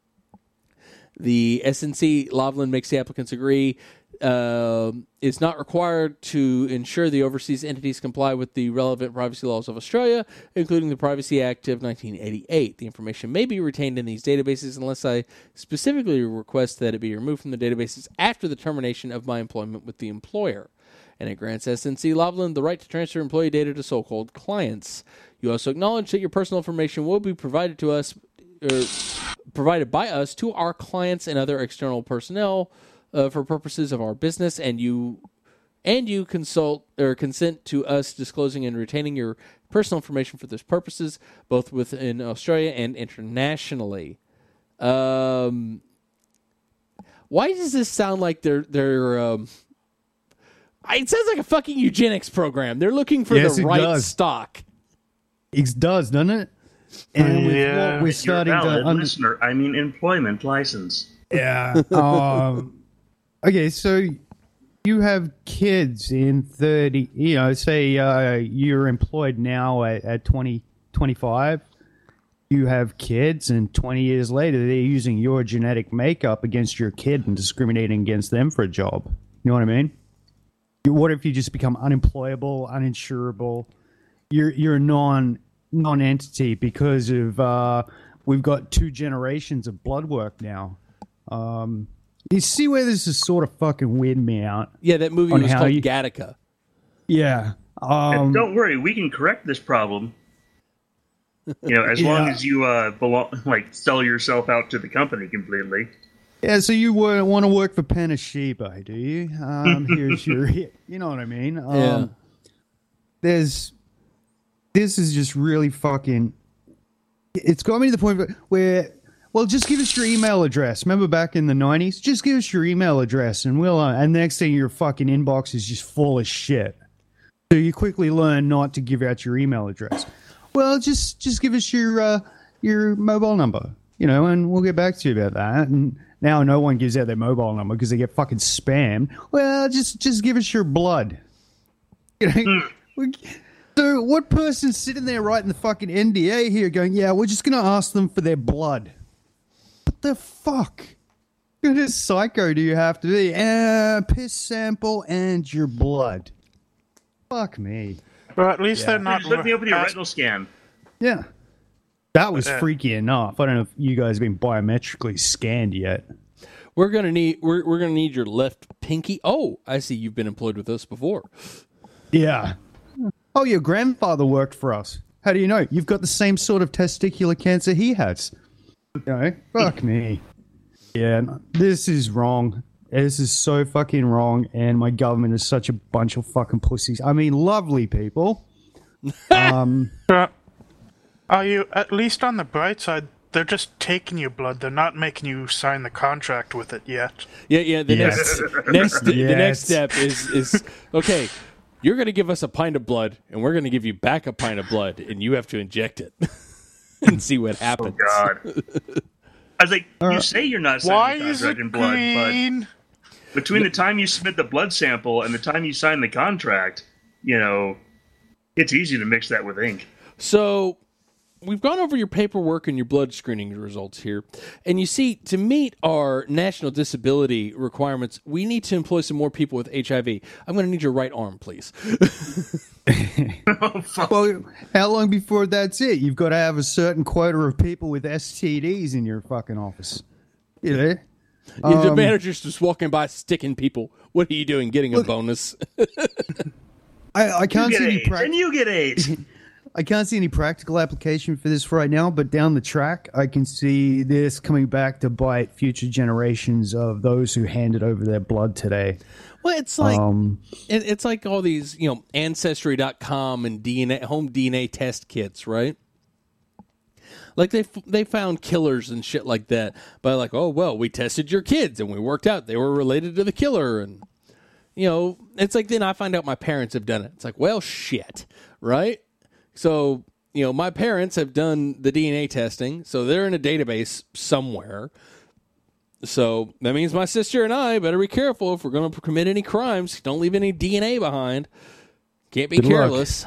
The S N C Lavalin makes the applicants agree uh, is not required to ensure the overseas entities comply with the relevant privacy laws of Australia, including the Privacy Act of nineteen eighty-eight. The information may be retained in these databases unless I specifically request that it be removed from the databases after the termination of my employment with the employer. And it grants S N C Lavalin the right to transfer employee data to so-called clients. You also acknowledge that your personal information will be provided to us, or provided by us to our clients and other external personnel uh, for purposes of our business, and you and you consult or consent to us disclosing and retaining your personal information for those purposes, both within Australia and internationally. Um, why does this sound like they're they're? Um, it sounds like a fucking eugenics program. They're looking for Yes, the it right does. stock. It does, doesn't it? And with Yeah. what we're You're starting Your to valid under- listener, I mean employment license. Yeah. um, okay, so you have kids in thirty, you know, say uh, you're employed now at, at twenty, twenty-five. You have kids, and twenty years later, they're using your genetic makeup against your kid and discriminating against them for a job. You know what I mean? What if you just become unemployable, uninsurable? You're you're a non non-entity because of uh, we've got two generations of blood work now. Um, you see where this is sort of fucking weirding me out? Yeah, that movie On was how called you- Gattaca. Yeah. And Um, don't worry, we can correct this problem. You know, as long Yeah. as you uh, belong, like sell yourself out to the company completely. yeah. So you uh, want to work for Panashiba, do you? Um, here's your, you know what I mean? Um, Yeah. There's, this is just really fucking. It's got me to the point where, well, just give us your email address. Remember back in the nineties? Just give us your email address, and we'll. Uh, and the next thing, your fucking inbox is just full of shit. So you quickly learn not to give out your email address. Well, just just give us your uh, your mobile number, you know, and we'll get back to you about that. And now no one gives out their mobile number because they get fucking spammed. Well, just just give us your blood. You know, we, so what person's sitting there writing the fucking N D A here, going, yeah, we're just gonna ask them for their blood. What the fuck? What kind of psycho do you have to be? Uh, piss sample and your blood. Fuck me. But at least they're not. Just look me up with your as- retinal scan. Yeah. That was Uh, freaky enough. I don't know if you guys have been biometrically scanned yet. We're gonna need we're we're gonna need your left pinky. Oh, I see you've been employed with us before. Yeah. Oh, your grandfather worked for us. How do you know? You've got the same sort of testicular cancer he has. You know, fuck me. Yeah, no, this is wrong. This is so fucking wrong, and my government is such a bunch of fucking pussies. I mean, lovely people. Um, Uh, Are you, at least on the bright side, they're just taking your blood. They're not making you sign the contract with it yet. Yeah, yeah. The Yes. next, next, the Yes. next step is is okay. You're going to give us a pint of blood, and we're going to give you back a pint of blood, and you have to inject it and see what happens. Oh, God. I was like, you say you're not Why signing the is contract it in blood, green? but between the time you submit the blood sample and the time you sign the contract, you know, it's easy to mix that with ink. So we've gone over your paperwork and your blood screening results here. And you see, to meet our national disability requirements, we need to employ some more people with H I V. I'm going to need your right arm, please. Oh, fuck. Well, how long before that's it? You've got to have a certain quota of people with S T Ds in your fucking office. You know? the Um, manager's just walking by sticking people. What are you doing? Getting a bonus? I, I You can't get see any AIDS, prac- and you get AIDS. I can't see any practical application for this right now, but down the track, I can see this coming back to bite future generations of those who handed over their blood today. Well, it's like Um, it, it's like all these, you know, ancestry dot com and D N A home D N A test kits, right? Like they f- they found killers and shit like that by like, oh well, we tested your kids and we worked out they were related to the killer, and you know, it's like then I find out my parents have done it. It's like, well, shit, right? So, you know, my parents have done the D N A testing, so they're in a database somewhere. So that means my sister and I better be careful if we're going to commit any crimes. Don't leave any D N A behind. Can't be Good luck. careless.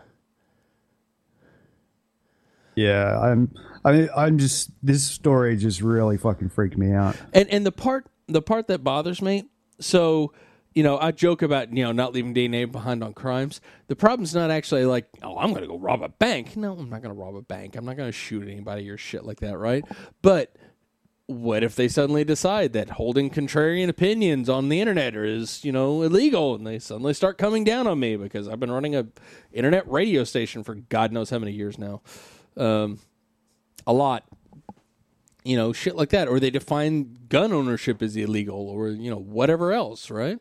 yeah, I'm. I mean, I'm just. This story just really fucking freaked me out. And and the part the part that bothers me, so you know, I joke about, you know, not leaving D N A behind on crimes. The problem's not actually like, oh, I'm going to go rob a bank. No, I'm not going to rob a bank. I'm not going to shoot anybody or shit like that, right? But what if they suddenly decide that holding contrarian opinions on the internet is, you know, illegal, and they suddenly start coming down on me because I've been running a internet radio station for God knows how many years now. Um, a lot. You know, shit like that. Or they define gun ownership as illegal, or, you know, whatever else, right?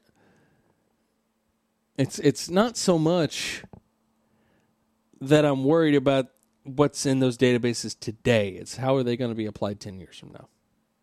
It's it's not so much that I'm worried about what's in those databases today. It's how are they going to be applied ten years from now.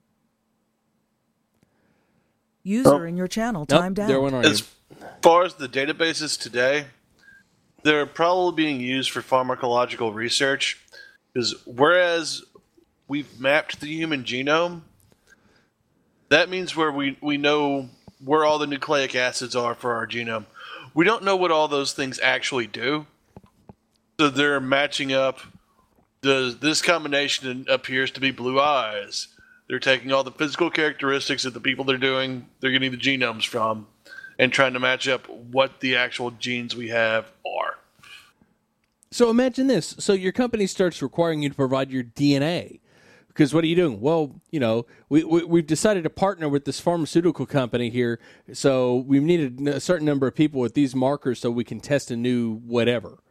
User Oh. in your channel Nope, timed there out. went on you. As far as the databases today, they're probably being used for pharmacological research. Because whereas we've mapped the human genome, that means where we, we know where all the nucleic acids are for our genome. We don't know what all those things actually do. So they're matching up. Does this combination appears to be blue eyes? They're taking all the physical characteristics of the people they're doing, they're getting the genomes from, and trying to match up what the actual genes we have are. So imagine this. So your company starts requiring you to provide your D N A. Because what are you doing? Well, you know, we, we, we've decided to partner with this pharmaceutical company here, so we've needed a certain number of people with these markers so we can test a new whatever.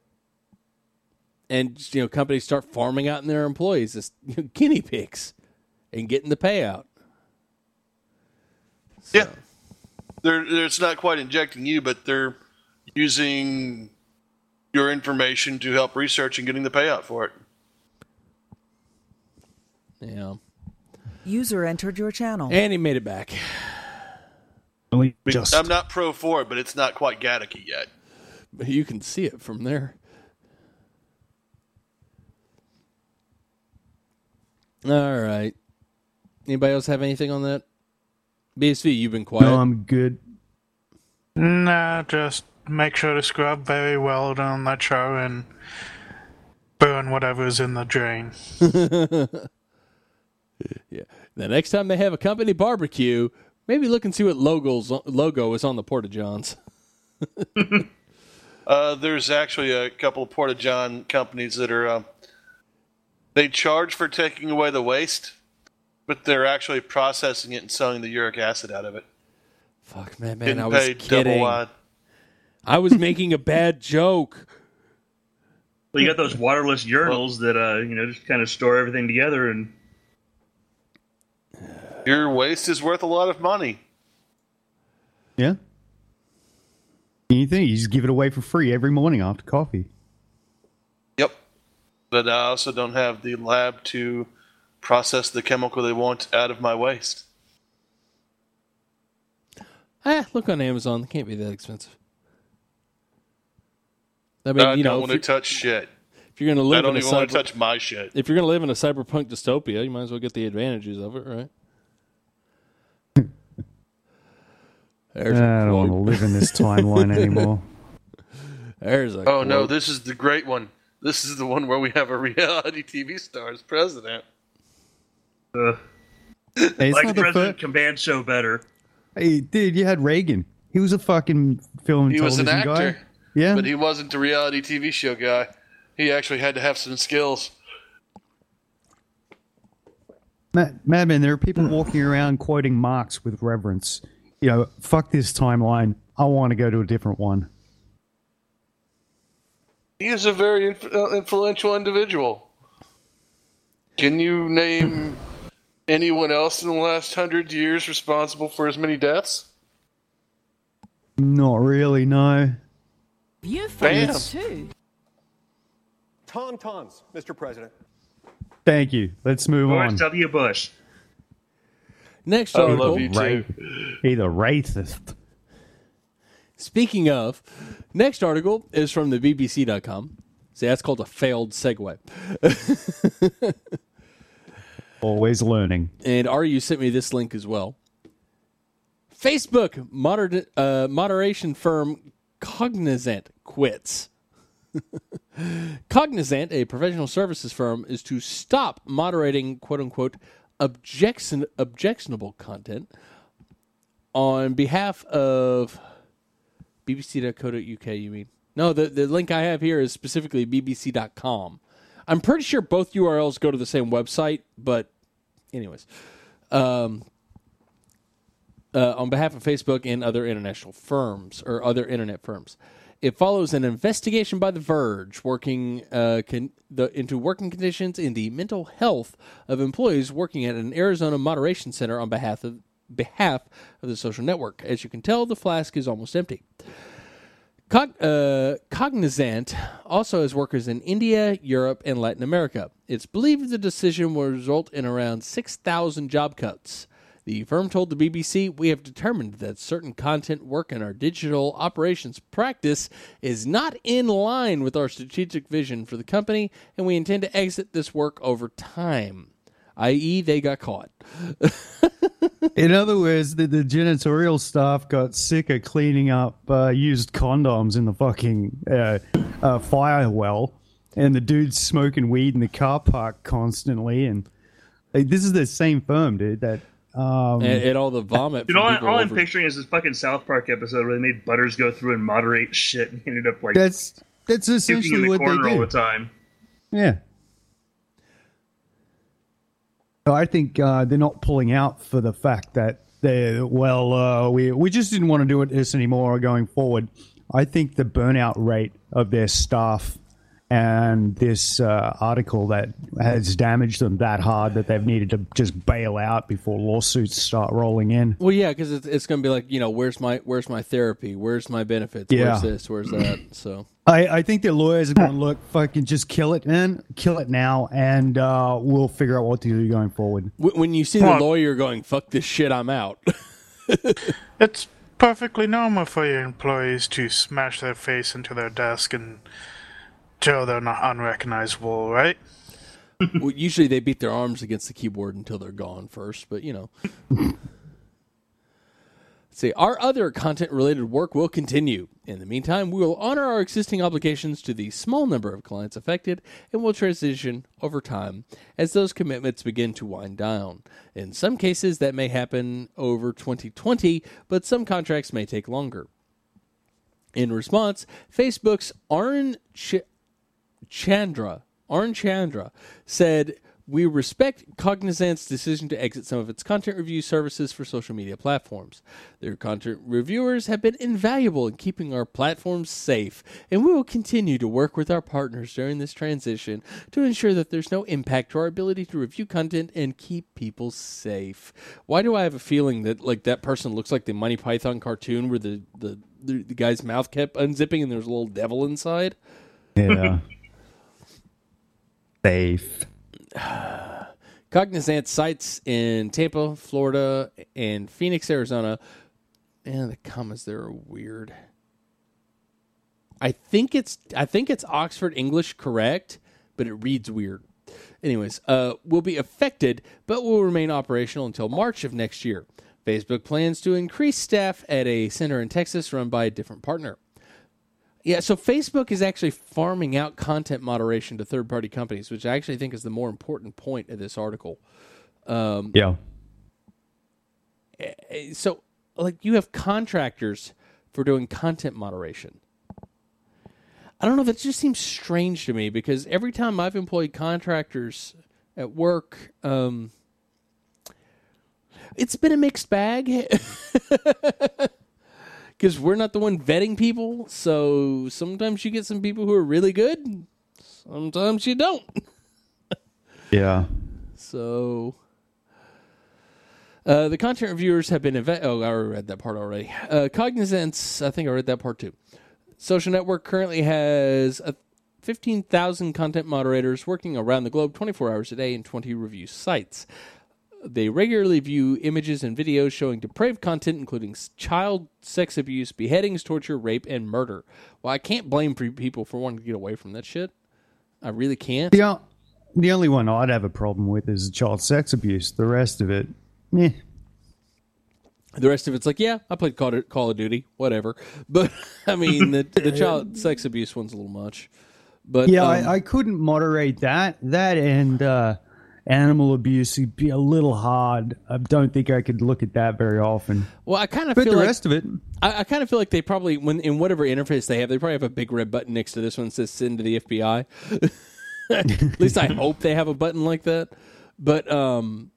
And, you know, companies start farming out in their employees as, you know, guinea pigs and getting the payout. So. Yeah. They're, they're, it's not quite injecting you, but they're using your information to help research and getting the payout for it. Yeah. User entered your channel. And he made it back. Only I mean, just. I'm not pro for it, but it's not quite Gattaca yet. You can see it from there. All right. Anybody else have anything on that? B S V, you've been quiet. No, I'm good. Nah, just make sure to scrub very well down that shower and burn whatever's in the drain. Yeah. The next time they have a company barbecue, maybe look and see what logos logo is on the Porta Johns. Uh, there's actually a couple of Porta John companies that are, uh, they charge for taking away the waste, but they're actually processing it and selling the uric acid out of it. Fuck, man, man, Getting I was paid kidding. double wide. I was making a bad joke. Well, you got those waterless urinals that, uh, you know, just kind of store everything together and. Your waste is worth a lot of money. Yeah. Anything, you just give it away for free every morning after coffee. Yep. but I also don't have the lab to process the chemical they want out of my waste. Ah, look on Amazon. It can't be that expensive. I mean, I you know, don't want if to you're, touch shit. if you're going to live I don't in a even want cyber, to touch my shit. if you're going to live in a cyberpunk dystopia, you might as well get the advantages of it, right? There's I a don't want to quote. live in this timeline anymore. There's a Oh no, quote. this is the great one. This is the one where we have a reality T V star as president. Uh, Hey, it's like not the the President first. Command Show better. Hey, dude, you had Reagan. He was a fucking film and He was television an actor, guy. Yeah, but he wasn't a reality T V show guy. He actually had to have some skills. Mad- Madman, there are people walking around quoting Marx with reverence. You know, fuck this timeline. I want to go to a different one. He is a very inf- uh, influential individual. Can you name anyone else in the last hundred years responsible for as many deaths? Not really, no. You Bam. fuckers too. Tauntauns, Mister President. Thank you. Let's move George on. W. Bush. Next I article. love you too. Either racist. Speaking of, next article is from the B B C dot com. See, that's called a failed segue. Always learning. And R U sent me this link as well. Facebook moder- uh, moderation firm Cognizant quits. Cognizant, a professional services firm, is to stop moderating quote-unquote objection- objectionable content on behalf of B B C dot co dot U K, you mean? No, the, the link I have here is specifically B B C dot com. I'm pretty sure both U R Ls go to the same website, but anyways. Um, uh, on behalf of Facebook and other international firms, or other internet firms. It follows an investigation by The Verge working uh, con- the, into working conditions in the mental health of employees working at an Arizona moderation center on behalf of behalf of the social network. As you can tell, the flask is almost empty. Cog- uh, Cognizant also has workers in India, Europe, and Latin America. It's believed the decision will result in around six thousand job cuts. The firm told the B B C, "We have determined that certain content work in our digital operations practice is not in line with our strategic vision for the company, and we intend to exit this work over time." that is, they got caught. In other words, the, the janitorial staff got sick of cleaning up uh, used condoms in the fucking uh, uh, fire well, and the dude's smoking weed in the car park constantly. And like, this is the same firm, dude. That um, And, and all the vomit. Dude, from all, people all I'm over- picturing is this fucking South Park episode where they made Butters go through and moderate shit and he ended up like that's that's puking in essentially the what they corner all do. the time. Yeah. So I think uh, they're not pulling out for the fact that they well, uh, we we just didn't want to do it this anymore going forward. I think the burnout rate of their staff and this uh, article that has damaged them that hard that they've needed to just bail out before lawsuits start rolling in. Well, yeah, because it's, it's going to be like, you know, where's my where's my therapy? Where's my benefits? Yeah. Where's this? Where's that? So I, I think their lawyers are going to look, fucking just kill it, man. Kill it now, and uh, we'll figure out what to do going forward. w- when you see the Well- lawyer going, "Fuck this shit, I'm out." It's perfectly normal for your employees to smash their face into their desk and show they're not unrecognizable, right? Well, usually they beat their arms against the keyboard until they're gone first, but you know. Let's see, our other content-related work will continue. In the meantime, we will honor our existing obligations to the small number of clients affected and will transition over time as those commitments begin to wind down. In some cases, that may happen over twenty twenty, but some contracts may take longer. In response, Facebook's Arun Ch- Chandra, Arun Chandra said, "We respect Cognizant's decision to exit some of its content review services for social media platforms. Their content reviewers have been invaluable in keeping our platforms safe, and we will continue to work with our partners during this transition to ensure that there's no impact to our ability to review content and keep people safe." Why do I have a feeling that like that person looks like the Monty Python cartoon where the, the, the, the guy's mouth kept unzipping and there's a little devil inside? Yeah. Safe. Cognizant sites in Tampa, Florida, and Phoenix, Arizona. And the comments there are weird. I think it's I think it's Oxford English correct, but it reads weird. Anyways, uh, will be affected, but will remain operational until March of next year. Facebook plans to increase staff at a center in Texas run by a different partner. Yeah, so Facebook is actually farming out content moderation to third-party companies, which I actually think is the more important point of this article. Um, Yeah. So, like, you have contractors for doing content moderation. I don't know, that just seems strange to me because every time I've employed contractors at work, um, it's been a mixed bag. Because we're not the one vetting people, so sometimes you get some people who are really good, sometimes you don't. Yeah. So, uh, the content reviewers have been... Ev- oh, I already read that part already. Uh, Cognizance, I think I read that part too. Social Network currently has a fifteen thousand content moderators working around the globe twenty-four hours a day in twenty review sites. They regularly view images and videos showing depraved content, including child sex abuse, beheadings, torture, rape, and murder. Well, I can't blame people for wanting to get away from that shit. I really can't. The, o- the only one I'd have a problem with is child sex abuse. The rest of it, eh. The rest of it's like, yeah, I played Call of, Call of Duty, whatever. But, I mean, the, the child sex abuse one's a little much. But Yeah, um, I, I couldn't moderate that. That and uh, animal abuse would be a little hard. I don't think I could look at that very often. Well, I kind of But feel the like... rest of it... I, I kind of feel like they probably, when in whatever interface they have, they probably have a big red button next to this one that says send to the F B I. At least I hope they have a button like that. But, um,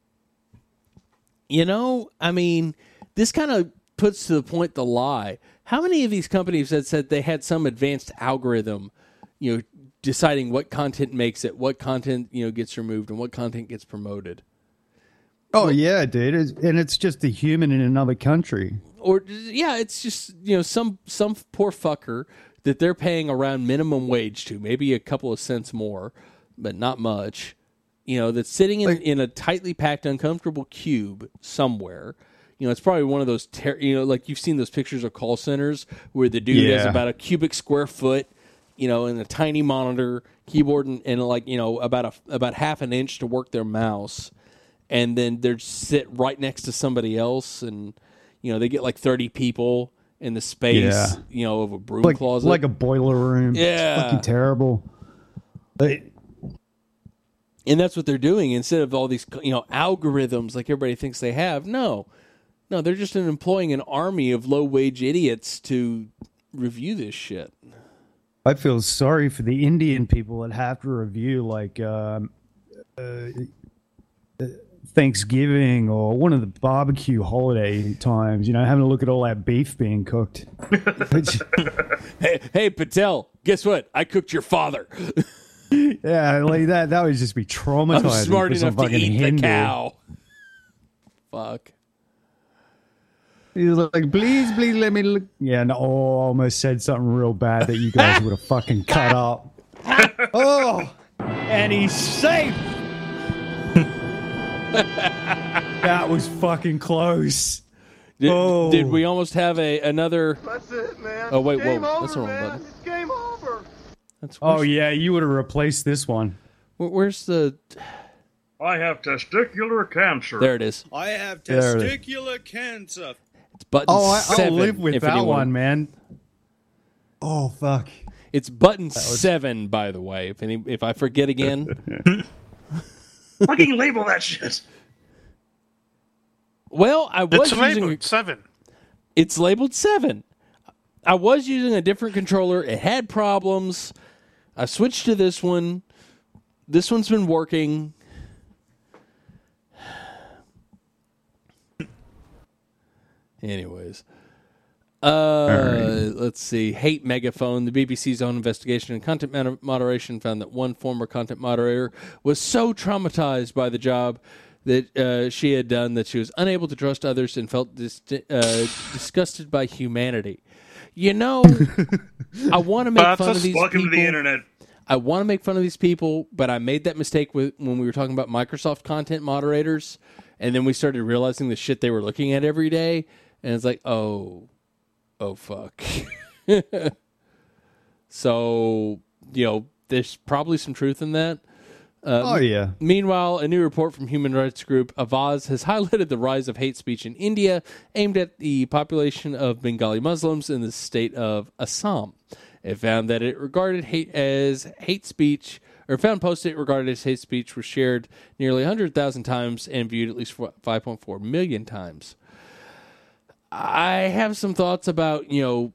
you know, I mean, this kind of puts to the point the lie. How many of these companies had said they had some advanced algorithm, you know, deciding what content makes it, what content, you know, gets removed, and what content gets promoted? Oh, yeah, dude. It's, and it's just a human in another country. Or, yeah, it's just, you know, some some poor fucker that they're paying around minimum wage to, maybe a couple of cents more, but not much, you know, that's sitting in, Like- in a tightly packed, uncomfortable cube somewhere. You know, it's probably one of those, ter- you know, like you've seen those pictures of call centers where the dude has Yeah. about a cubic square foot, you know, and a tiny monitor, keyboard, and, and like, you know, about a about half an inch to work their mouse. And then they're sit right next to somebody else, and, you know, they get like thirty people in the space, Yeah. you know, of a broom Like, closet. like a boiler room. Yeah. It's fucking terrible. But, And that's what they're doing instead of all these, you know, algorithms like everybody thinks they have. No, no, they're just employing an army of low wage idiots to review this shit. I feel sorry for the Indian people that have to review like um, uh, Thanksgiving or one of the barbecue holiday times. You know, having to look at all that beef being cooked. Hey, hey, Patel, guess what? I cooked your father. Yeah, like that. That would just be traumatizing. I'm smart for some enough to fucking eat the Hindu. cow. Fuck. He was like, please, please let me look. Yeah, no, oh, I almost said something real bad that you guys would have fucking cut up. Oh, and he's safe. That was fucking close. Did, Oh. did we almost have a another? That's it, man. Oh, wait, Game whoa, over, that's the wrong man. button. It's game over. That's Oh where's, yeah, you would have replaced this one. where- where's the? I have testicular cancer. There it is. I have There it is. testicular cancer. It's button Oh, I, seven. I'll live with if that anyone- one, man. Oh fuck. It's button seven, by the way. If any, if I forget again, Fucking label that shit. well, I was It's using. labeled seven. It's labeled seven. I was using a different controller. It had problems. I switched to this one. This one's been working. Anyways. Uh, let's see. Hate Megaphone. The B B C's own investigation and content mod- moderation found that one former content moderator was so traumatized by the job that uh, she had done that she was unable to trust others and felt dis- uh, disgusted by humanity. You know, I want to make That's fun a of these Welcome people. to the internet. I want to make fun of these people, but I made that mistake with when we were talking about Microsoft content moderators, and then we started realizing the shit they were looking at every day, and it's like, oh, oh fuck. So, you know, there's probably some truth in that. Uh, Oh, yeah. Meanwhile, a new report from human rights group Avaz has highlighted the rise of hate speech in India aimed at the population of Bengali Muslims in the state of Assam. It found that it regarded hate as hate speech, or found posts it regarded as hate speech were shared nearly one hundred thousand times and viewed at least five point four million times. I have some thoughts about, you know,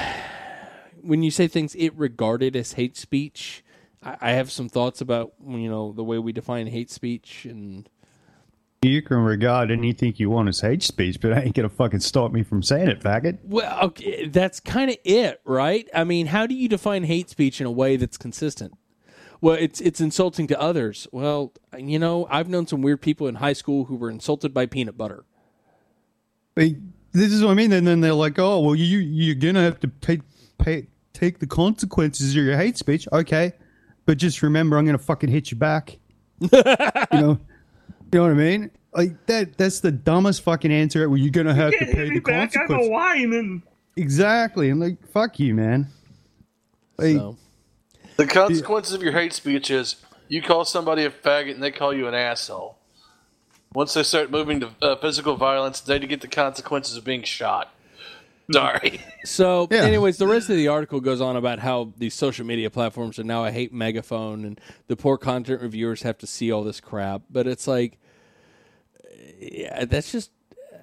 when you say things it regarded as hate speech. I have some thoughts about, you know, the way we define hate speech. And You can regard anything you want as hate speech, but it ain't gonna fucking stop me from saying it, faggot. well, okay, that's kind of it, right? I mean, how do you define hate speech in a way that's consistent? Well, it's it's insulting to others. Well, you know, I've known some weird people in high school who were insulted by peanut butter. Like, this is what I mean. And then they're like, "Oh, well, you you're gonna have to pay, pay take the consequences of your hate speech." Okay, but just remember, I'm gonna fucking hit you back. you know, you know what I mean? Like that. That's the dumbest fucking answer. Well, you're gonna have to Hit pay me the back, I'm consequences. a lineman. Exactly. And like, fuck you, man. Like, So, The consequences of your hate speech is you call somebody a faggot and they call you an asshole. Once they start moving to uh, physical violence, they get the consequences of being shot. Sorry. so Yeah. anyways, the rest of the article goes on about how these social media platforms are now a hate megaphone, and the poor content reviewers have to see all this crap. But it's like, yeah, that's just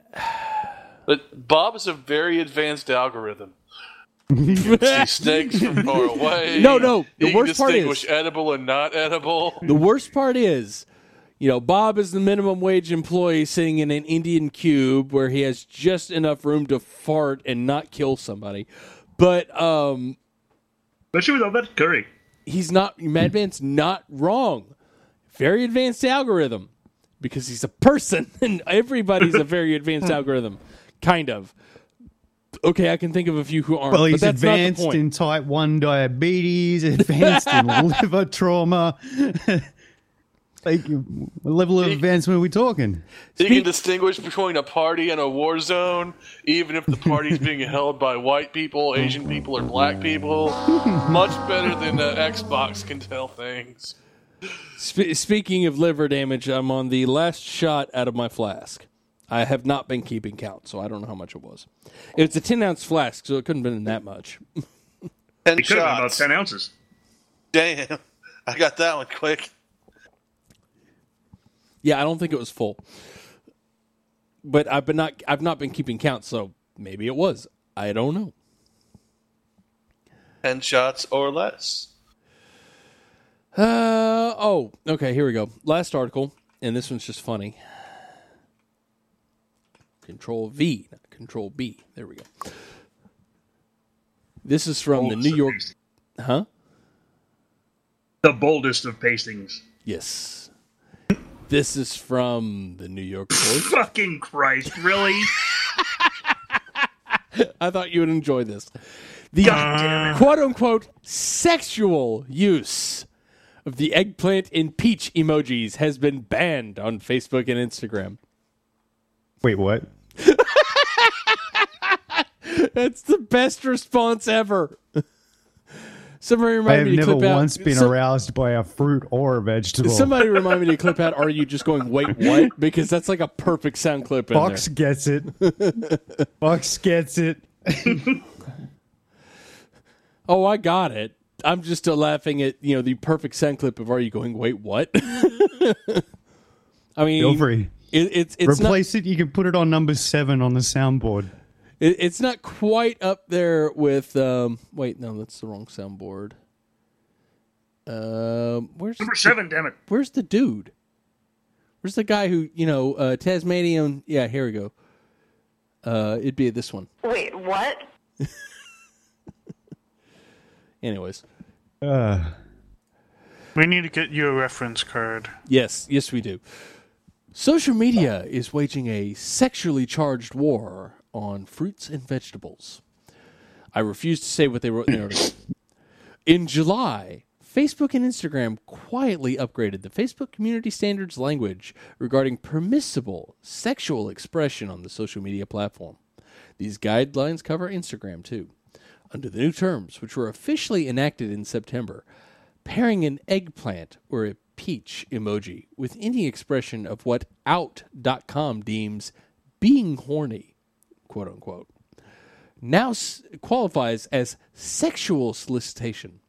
But Bob is a very advanced algorithm. You can see snakes from far away. No, no, the You worst can part is- distinguish edible and not edible. the worst part is, you know, Bob is the minimum wage employee sitting in an Indian cube where he has just enough room to fart and not kill somebody. But um, Especially with all that curry. he's not, Madman's not wrong. Very advanced algorithm because he's a person and everybody's a very advanced algorithm. Kind of. Okay, I can think of a few who aren't. well, but he's that's not the advanced point. in type one diabetes, advanced in liver trauma. Like, what level of advancement are we talking? He can distinguish between a party and a war zone, even if the party's being held by white people, Asian people, or black people. Much better than the Xbox can tell things. Spe- speaking of liver damage, I'm on the last shot out of my flask. I have not been keeping count, so I don't know how much it was. It's a ten-ounce flask, so it couldn't have been that much. Ten It could have been about shots. ten ounces. Damn. I got that one quick. Yeah, I don't think it was full. But I've been not I've not been keeping count, so maybe it was. I don't know. Ten shots or less. Uh oh, okay, here we go. Last article, and this one's just funny. Control V, not Control B. There we go. This is from the Boldest New of York, pastings. huh? The boldest of pastings. Yes. This is from the New York Post. Fucking Christ, really? I thought you would enjoy this. The God damn it. quote-unquote sexual use of the eggplant and peach emojis has been banned on Facebook and Instagram. Wait, what? That's the best response ever. Somebody I remind have me to never clip out. once been some- aroused by a fruit or a vegetable. Somebody remind me to clip out. Are you just going wait what? Because that's like a perfect sound clip in Fox there. gets it. Fox gets it. Oh, I got it. I'm just uh, laughing at you know the perfect sound clip of are you going wait what? I mean, Feel free. It, it's it's not Replace it. You can put it on number seven on the soundboard. it, it's not quite up there with. Um, wait, no, that's the wrong soundboard. Um, where's Number seven, damn it. where's the dude? Where's the guy who you know uh, Tasmanian? Yeah, here we go. Uh, it'd be this one. Wait, what? Anyways, Uh, We need to get you a reference card. yes, yes, we do. Social media is waging a sexually charged war on fruits and vegetables. I refuse to say what they wrote in the article. In July, Facebook and Instagram quietly upgraded the Facebook Community Standards language regarding permissible sexual expression on the social media platform. These guidelines cover Instagram, too. Under the new terms, which were officially enacted in September, pairing an eggplant or a peach emoji with any expression of what out dot com deems being horny, quote unquote, now s- qualifies as sexual solicitation.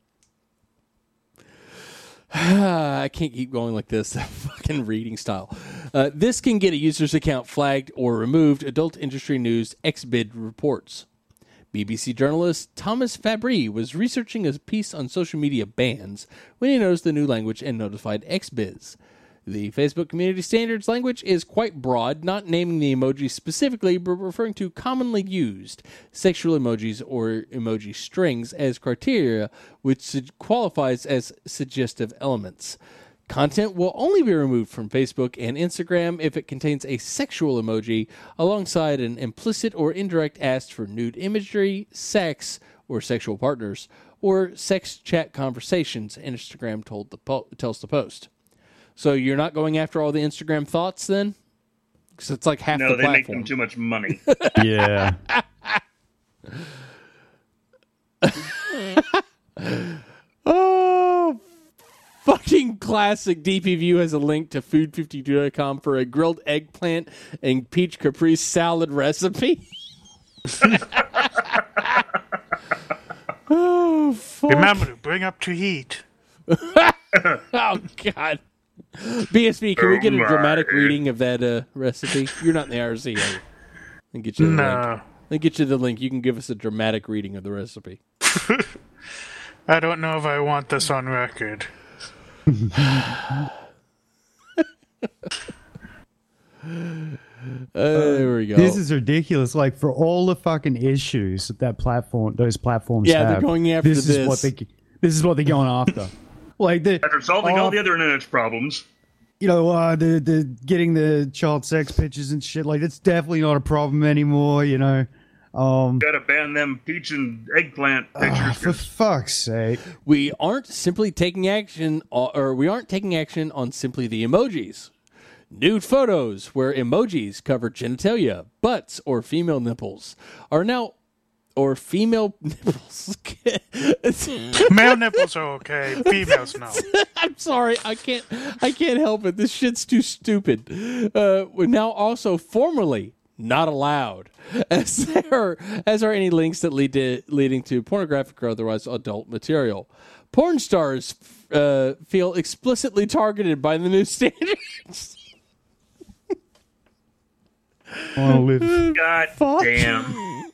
I can't keep going like this. Fucking reading style. Uh, this can get a user's account flagged or removed, Adult Industry News X B I D reports. B B C journalist Thomas Fabry was researching a piece on social media bans when he noticed the new language and notified X B I Z. The Facebook Community Standards language is quite broad, not naming the emoji specifically, but referring to commonly used sexual emojis or emoji strings as criteria, which su- qualifies as suggestive elements. Content will only be removed from Facebook and Instagram if it contains a sexual emoji alongside an implicit or indirect ask for nude imagery, sex, or sexual partners, or sex chat conversations, Instagram told the po- tells the Post. So you're not going after all the Instagram thoughts then? Because it's like half No, the they platform. make them too much money. Yeah. Oh, fucking classic. D P View has a link to food fifty-two dot com for a grilled eggplant and peach caprese salad recipe. Oh, fuck. Remember to bring up to heat. Oh, God. B S B, can we get a Oh, dramatic my. reading of that uh, recipe? You're not in the I R C, are you? Let get you the link. No. Let get you the link. You can give us a dramatic reading of the recipe. I don't know if I want this on record. Uh, there we go. This is ridiculous. Like, for all the fucking issues that that platform, those platforms Yeah, have, they're going after this. Is this. what they, this is what they're going after. Like the, After solving all all- the other internet's problems, you know, uh, the the getting the child sex pictures and shit. Like, it's definitely not a problem anymore. You know, um, gotta ban them peach and eggplant ah, pictures. for fuck's sake. we aren't simply taking action, or we aren't taking action on simply the emojis. Nude photos where emojis cover genitalia, butts, or female nipples are now, or female nipples. Male nipples are okay. Females no. I'm sorry, I can't, I can't help it. This shit's too stupid. Uh, we're now also formally not allowed, as there as are any links that lead to leading to pornographic or otherwise adult material. Porn stars uh, feel explicitly targeted by the new standards. I want to live. God Fuck. damn.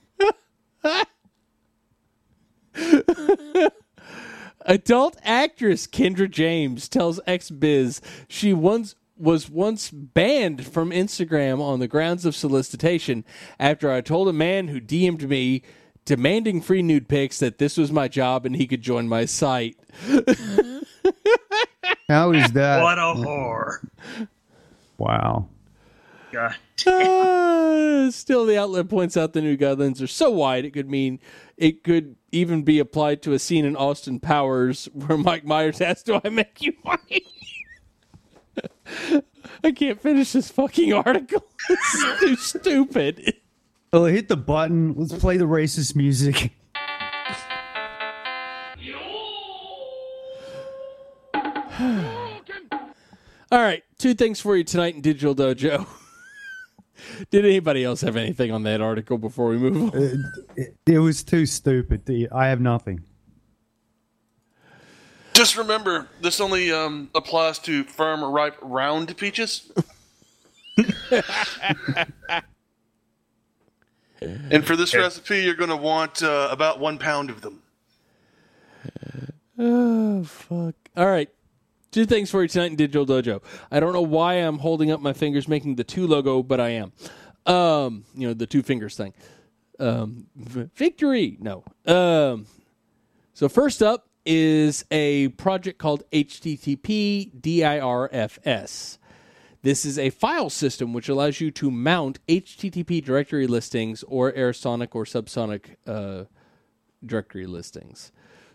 Adult actress Kendra James tells X B I Z she once was once banned from Instagram on the grounds of solicitation after I told a man who D M'd me demanding free nude pics that this was my job and he could join my site. How is that? What a whore. Wow. God. Uh, still, the outlet points out the new guidelines are so wide it could mean it could even be applied to a scene in Austin Powers where Mike Myers asks, "Do I make you white?" I can't finish this fucking article. It's too stupid. Well, hit the button. Let's play the racist music. All right, two things for you tonight in Digital Dojo. Did anybody else have anything on that article before we move on? It, it was too stupid. The- I have nothing. Just remember, this only um, applies to firm, ripe, round peaches. And for this recipe, you're going to want uh, about one pound of them. Oh, fuck. All right. Two things for you tonight in Digital Dojo. I don't know why I'm holding up my fingers making the two logo, but I am. Um, you know, the two fingers thing. Um, v- victory. No. Um, so first up is a project called H T T P D I R F S. This is a file system which allows you to mount H T T P directory listings or aersonic or subsonic uh, directory listings.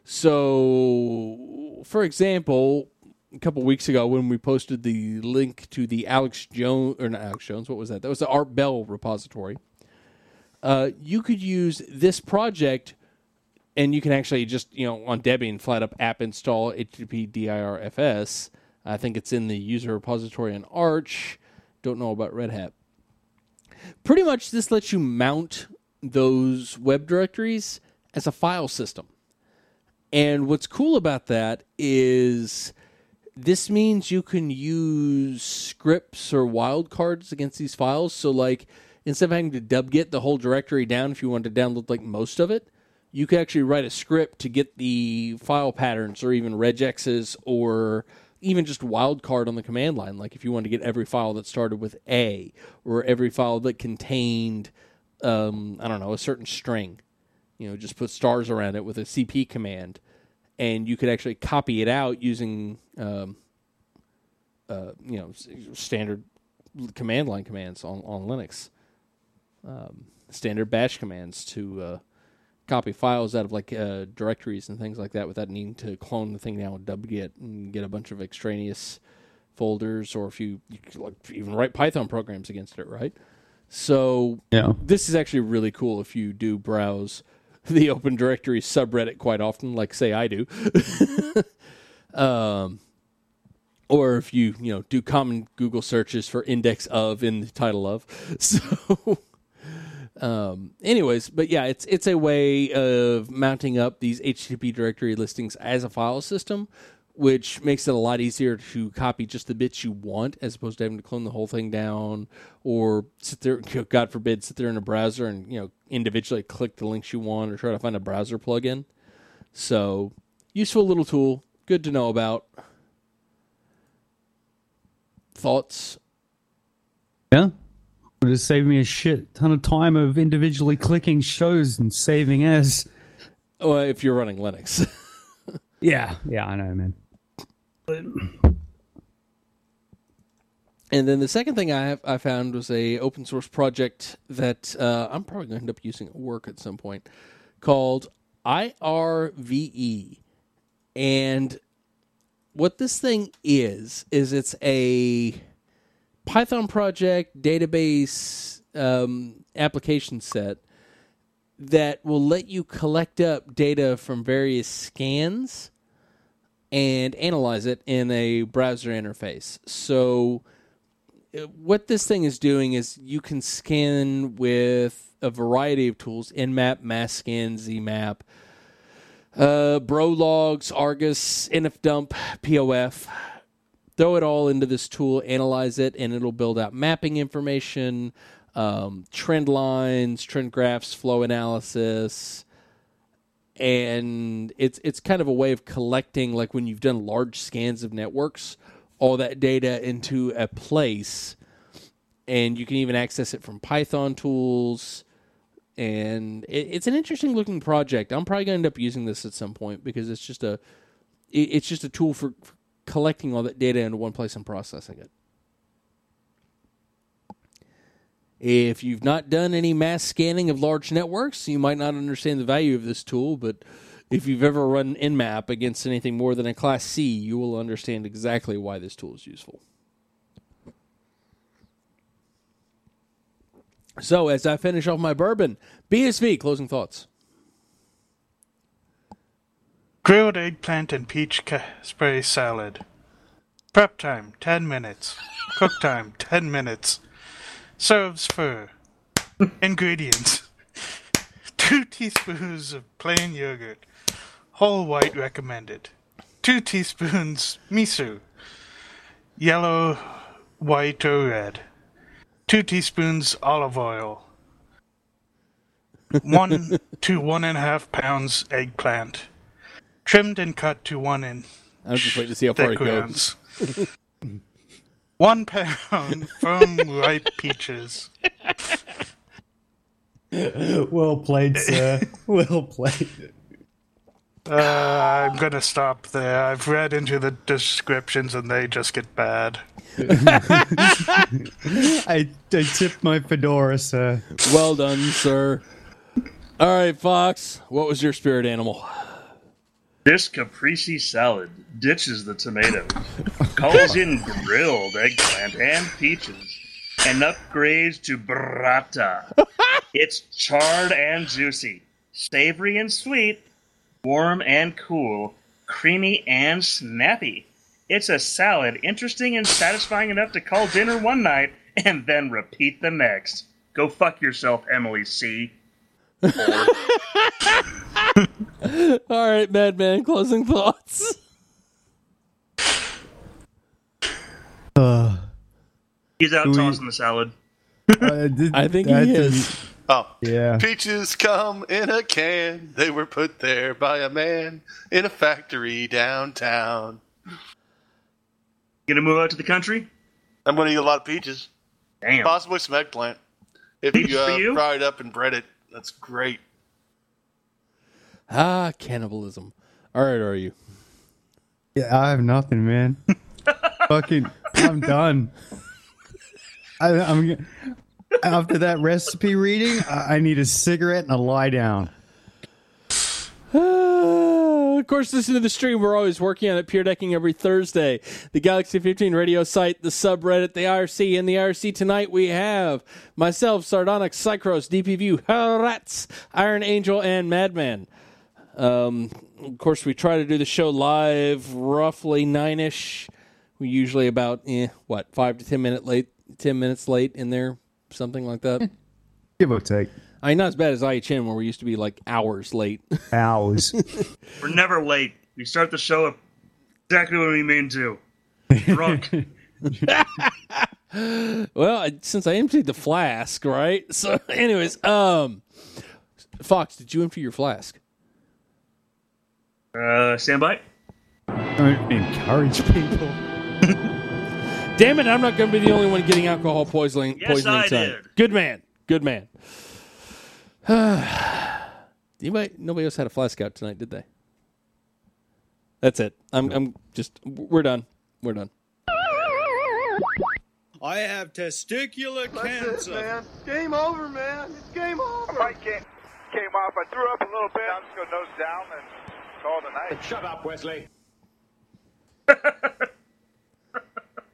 So, for example, a couple weeks ago when we posted the link to the Alex Jones, or not Alex Jones, what was that? That was the Art Bell repository. Uh, you could use this project, and you can actually just, you know, on Debian, flat up app install H T T P dirfs. I think it's in the user repository on Arch. Don't know about Red Hat. Pretty much this lets you mount those web directories as a file system. And what's cool about that is this means you can use scripts or wildcards against these files. So, like, instead of having to dubget the whole directory down if you wanted to download, like, most of it, you can actually write a script to get the file patterns or even regexes or even just wildcard on the command line. Like, if you wanted to get every file that started with A or every file that contained, um, I don't know, a certain string. You know, just put stars around it with a C P command, and you could actually copy it out using, um, uh, you know, standard command line commands on, on Linux. Um, standard bash commands to uh, copy files out of, like, uh, directories and things like that without needing to clone the thing down with wget and get a bunch of extraneous folders, or if you, you could, like, even write Python programs against it, right? So Yeah. this is actually really cool if you do browse the Open Directory subreddit quite often, like, say, I do. um, or if you, you know, do common Google searches for index of in the title of. So, um, anyways, but yeah, it's it's a way of mounting up these H T T P directory listings as a file system, which makes it a lot easier to copy just the bits you want as opposed to having to clone the whole thing down or sit there, God forbid, sit there in a browser and, you know, individually click the links you want or try to find a browser plugin. So, useful little tool. Good to know about. Thoughts? Yeah. Would have saved me a shit ton of time of individually clicking shows and saving as. Well, if you're running Linux. Yeah. Yeah, I know, man. And then the second thing I have, I found was a open source project that uh, I'm probably going to end up using at work at some point called I R V E. And what this thing is, is it's a Python project database um, application set that will let you collect up data from various scans and analyze it in a browser interface. So what this thing is doing is you can scan with a variety of tools: Nmap, MassScan, Zmap, uh, Brologs, Argus, NFDump, P O F. Throw it all into this tool, analyze it, and it'll build out mapping information, um, trend lines, trend graphs, flow analysis. And it's it's kind of a way of collecting, like when you've done large scans of networks, all that data into a place, and you can even access it from Python tools. And it, it's an interesting looking project. I'm probably going to end up using this at some point because it's just a it, it's just a tool for, for collecting all that data into one place and processing it. If you've not done any mass scanning of large networks, you might not understand the value of this tool, but if you've ever run Nmap against anything more than a Class C, you will understand exactly why this tool is useful. So, as I finish off my bourbon, B S V, closing thoughts. Grilled eggplant and peach ca- spray salad. Prep time, ten minutes. Cook time, ten minutes. Serves for ingredients: two teaspoons of plain yogurt, whole white recommended, two teaspoons miso, yellow, white, or red, two teaspoons olive oil, one to one and a half pounds eggplant, trimmed and cut to one inch I was just waiting to see how far it thick goes. rounds. One pound firm ripe peaches. Well played, sir. Well played. Uh, I'm gonna stop there. I've read into the descriptions and they just get bad. I, I tipped my fedora, sir. Well done, sir. All right, Fox, what was your spirit animal? This caprese salad ditches the tomatoes, calls in grilled eggplant and peaches, and upgrades to burrata. It's charred and juicy, savory and sweet, warm and cool, creamy and snappy. It's a salad interesting and satisfying enough to call dinner one night and then repeat the next. Go fuck yourself, Emily C. All right, Madman, closing thoughts. Uh, He's out we- tossing the salad. uh, did- I think that he didn't- is. Oh, Yeah. Peaches come in a can. They were put there by a man in a factory downtown. Gonna move out to the country? I'm going to eat a lot of peaches. Damn. Possibly some eggplant. If Peaches you, uh, for you? fry it up and bread it, that's great. Ah, cannibalism. All right, are you? Yeah, I have nothing, man. Fucking, I'm done. I, I'm g- after that recipe reading. I, I need a cigarette and a lie down. Of course, listen to the stream. We're always working on it. Pure Decking every Thursday. The Galaxy fifteen radio site, the subreddit, the I R C. In the I R C tonight, we have myself, Sardonyx, Cycros, D P View, Rats, Iron Angel, and Madman. Um, of course, we try to do the show live roughly nine-ish. We usually about, eh, what, five to ten minute late, ten minutes late in there, something like that. Give or take I mean, not as bad as I H M, where we used to be like hours late. hours. We're never late. We start the show exactly when we mean to. Drunk. Well, I, since I emptied the flask, right? So, anyways, um, Fox, did you empty your flask? Uh, stand by. Don't encourage people. Damn it! I'm not going to be the only one getting alcohol poisoning. Yes, poisoning I tonight. did. Good man. Good man. Anybody? Nobody else had a flask out tonight, did they? That's it. I'm. I'm just. We're done. We're done. I have testicular cancer. man. Game over, man. It's game over. My mic came, came off. I threw up a little bit. I'm just going to nose down and call it a night. Shut up, Wesley.